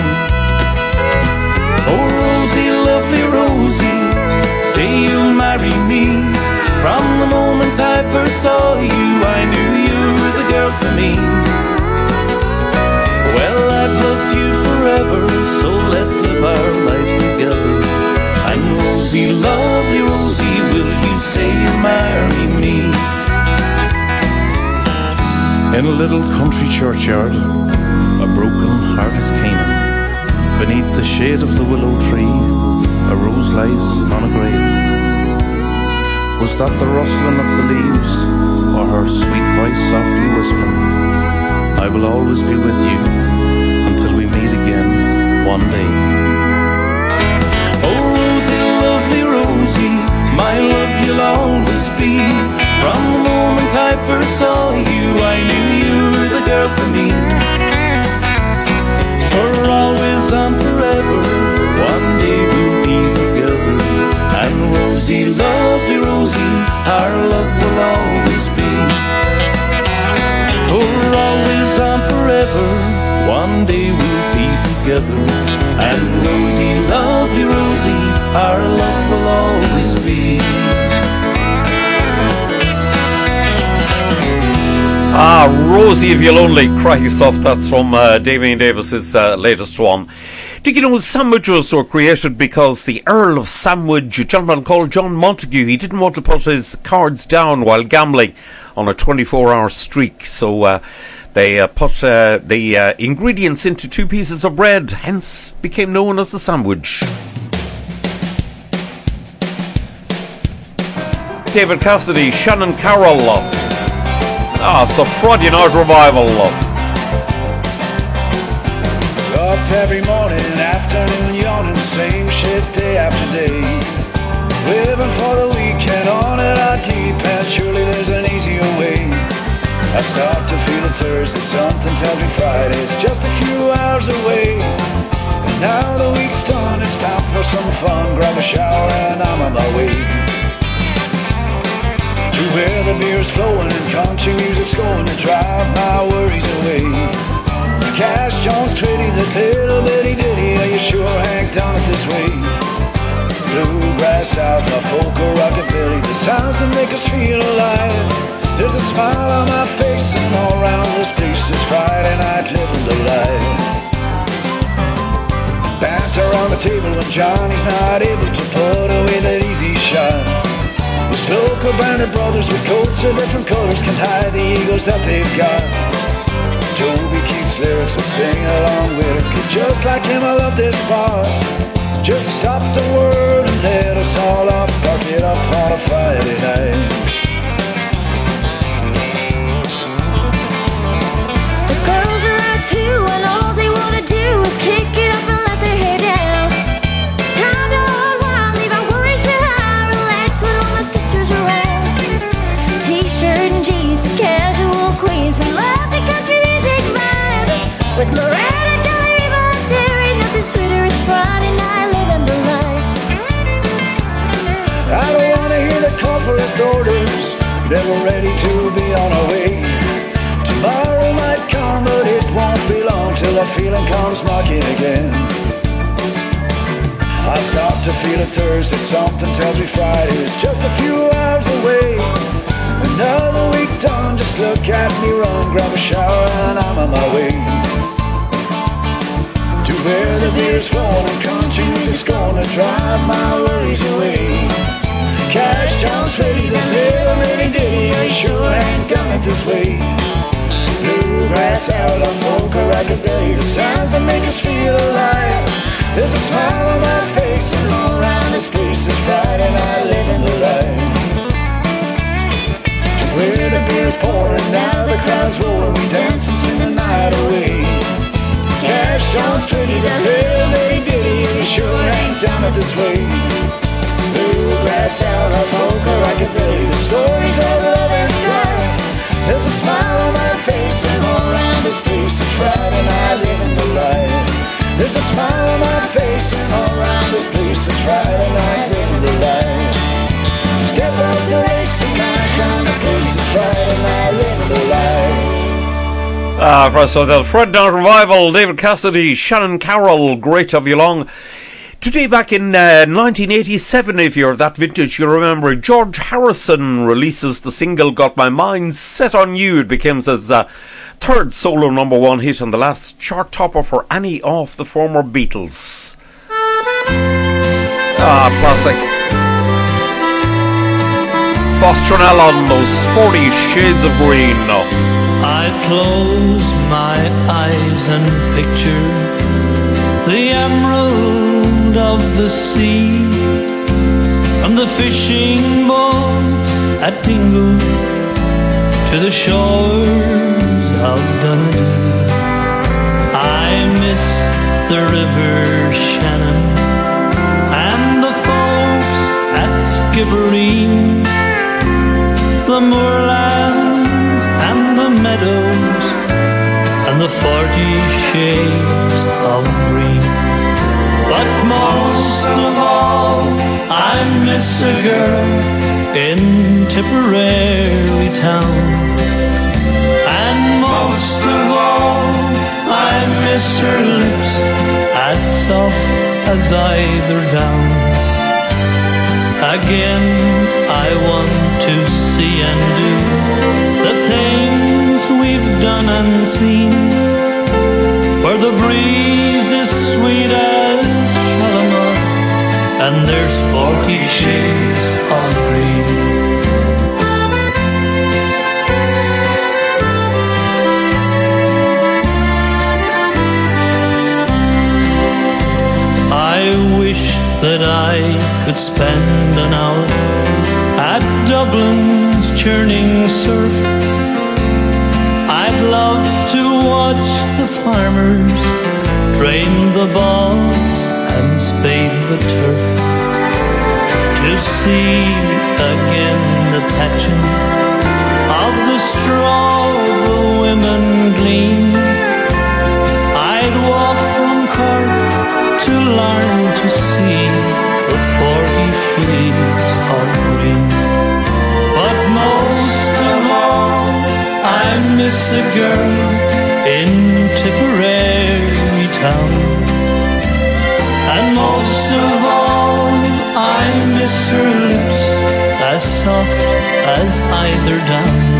Oh Rosie, lovely Rosie, say you'll marry me. From the moment I first saw you, I knew you were the girl for me. Well, I've loved you forever, so let's live our life together. And Rosie, lovely Rosie, will you say you'll marry me? In a little country churchyard, a broken heart is Canaan. Beneath the shade of the willow tree, a rose lies on a grave. Was that the rustling of the leaves, or her sweet voice softly whispering? I will always be with you until we meet again one day. Oh, Rosie, lovely Rosie, my love you'll always be. From the moment I first saw you, I knew you were the girl for me. For always and forever, one day we'll be together. And Rosie, lovely Rosie, our love will always be. For always and forever, one day we'll be together. And Rosie, lovely Rosie, our love will always be. Ah, Rosie, if you'll only cry soft. That's from uh, Damien Davis's uh, latest one. Did you know sandwiches were created because the Earl of Sandwich, a gentleman called John Montague, he didn't want to put his cards down while gambling on a twenty-four hour streak, so uh, they uh, put uh, the uh, ingredients into two pieces of bread, hence became known as the sandwich. David Cassidy, Shannon Carroll. Ah, it's a Friday Night Revival. Up every morning, afternoon, yawning, same shit day after day. Living for the weekend, on it I deep, and surely there's an easier way. I start to feel it Thursday, something tells me Friday's just a few hours away. And now the week's done, it's time for some fun. Grab a shower and I'm on my way to where the beer's flowing and country music's going to drive my worries away. Cash Jones Twitty, that little bitty ditty, are you sure Hank done it this way? Bluegrass out, my folk or rockabilly, the sounds that make us feel alive. There's a smile on my face and all around this place it's Friday night living the life. Banter on the table when Johnny's not able to put away that easy shot. These local bandit brothers with coats of different colors can hide the egos that they've got. Toby Keith's lyrics will sing along with it, cause just like him I love this bar. Just stop the world and let us all off, park it up on a Friday night. The girls are out too, and all they wanna do is kick it up and let their hair down. Time to unwind, leave our worries behind, relax when all my sisters are around. T-shirt and jeans, casual queens, we love the country music vibe. With Loretta, Dolly, Reba, there ain't nothing sweeter. It's Friday night living the life. I don't wanna hear the call for us orders, that we're ready to be on our way. Tomorrow might come, but it won't be long till the feeling comes knocking again. I start to feel it Thursday, something tells me Friday is just a few hours away. Another week done, just look at me run, grab a shower and I'm on my way to where the beer's flowing and country music's gonna drive my worries away. Cash John's Freddy, the little bitty ditty, I sure ain't done it this way. Bluegrass out on folk or rockabilly, the sounds that make us feel alive. There's a smile on my face and all around this place is Friday night living the life. To where the beer's pouring, now the crowd's rolling, we dance and sing the night away. Cash John's Twitty, that little bitty ditty, you sure ain't done it this way. Bluegrass out on folk or rockabilly, the stories of love and strife. There's a smile on my face and all around this place is Friday night living the life. There's a smile on my face and all around this place is Friday night living the life. Step up the race in my kind of place is Friday night living the life. Ah, for so the Friday Night Revival, David Cassidy, Shannon Carroll, great to have you along. Today, back in uh, nineteen eighty-seven, if you're that vintage, you remember George Harrison releases the single Got My Mind Set On You. It becomes his uh, third solo number one hit and the last chart topper for any of the former Beatles. Ah, classic. Foster and Allen, those forty Shades of Green. No. I close my eyes and picture the emerald of the sea, from the fishing boats at Dingle to the shores of Dundee. I miss the River Shannon and the folks at Skibbereen, the moorlands and the meadows and the forty shades of green. But most of all, I miss a girl in Tipperary town. And most of all, I miss her lips as soft as either down. Again, I want to see and do the things we've done and seen, where the breeze is sweet as Shalimar and there's forty shades of green. I wish that I could spend an hour at Dublin's churning surf. I'd love to watch the farmers drain the bogs and spade the turf, to see again the thatching of the straw the women glean. I'd walk from Cork to learn to see the forty shades of green. But most of all, I miss a girl in Tipperary town. And most of all, I miss her lips as soft as either down.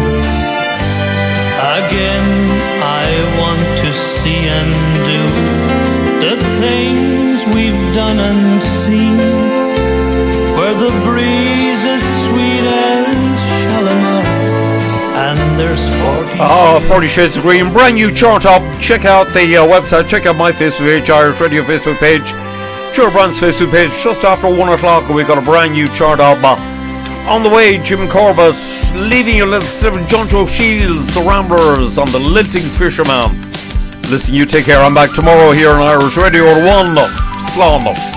Again, I want to see and do the things we've done and seen, where the breeze is sweet as Shalimar and there's forty. Oh, forty Shades of Green, brand new chart up. Check out the uh, website, check out my Facebook page, Irish Radio Facebook page, Joe Brand's Facebook page. Just after one o'clock, we've got a brand new chart up. Uh, on the way, Jim Corbett, leaving your little seven, John Joe Shields, the Ramblers, on the Lilting Fisherman. Listen, you take care. I'm back tomorrow here on Irish Radio one. Slán.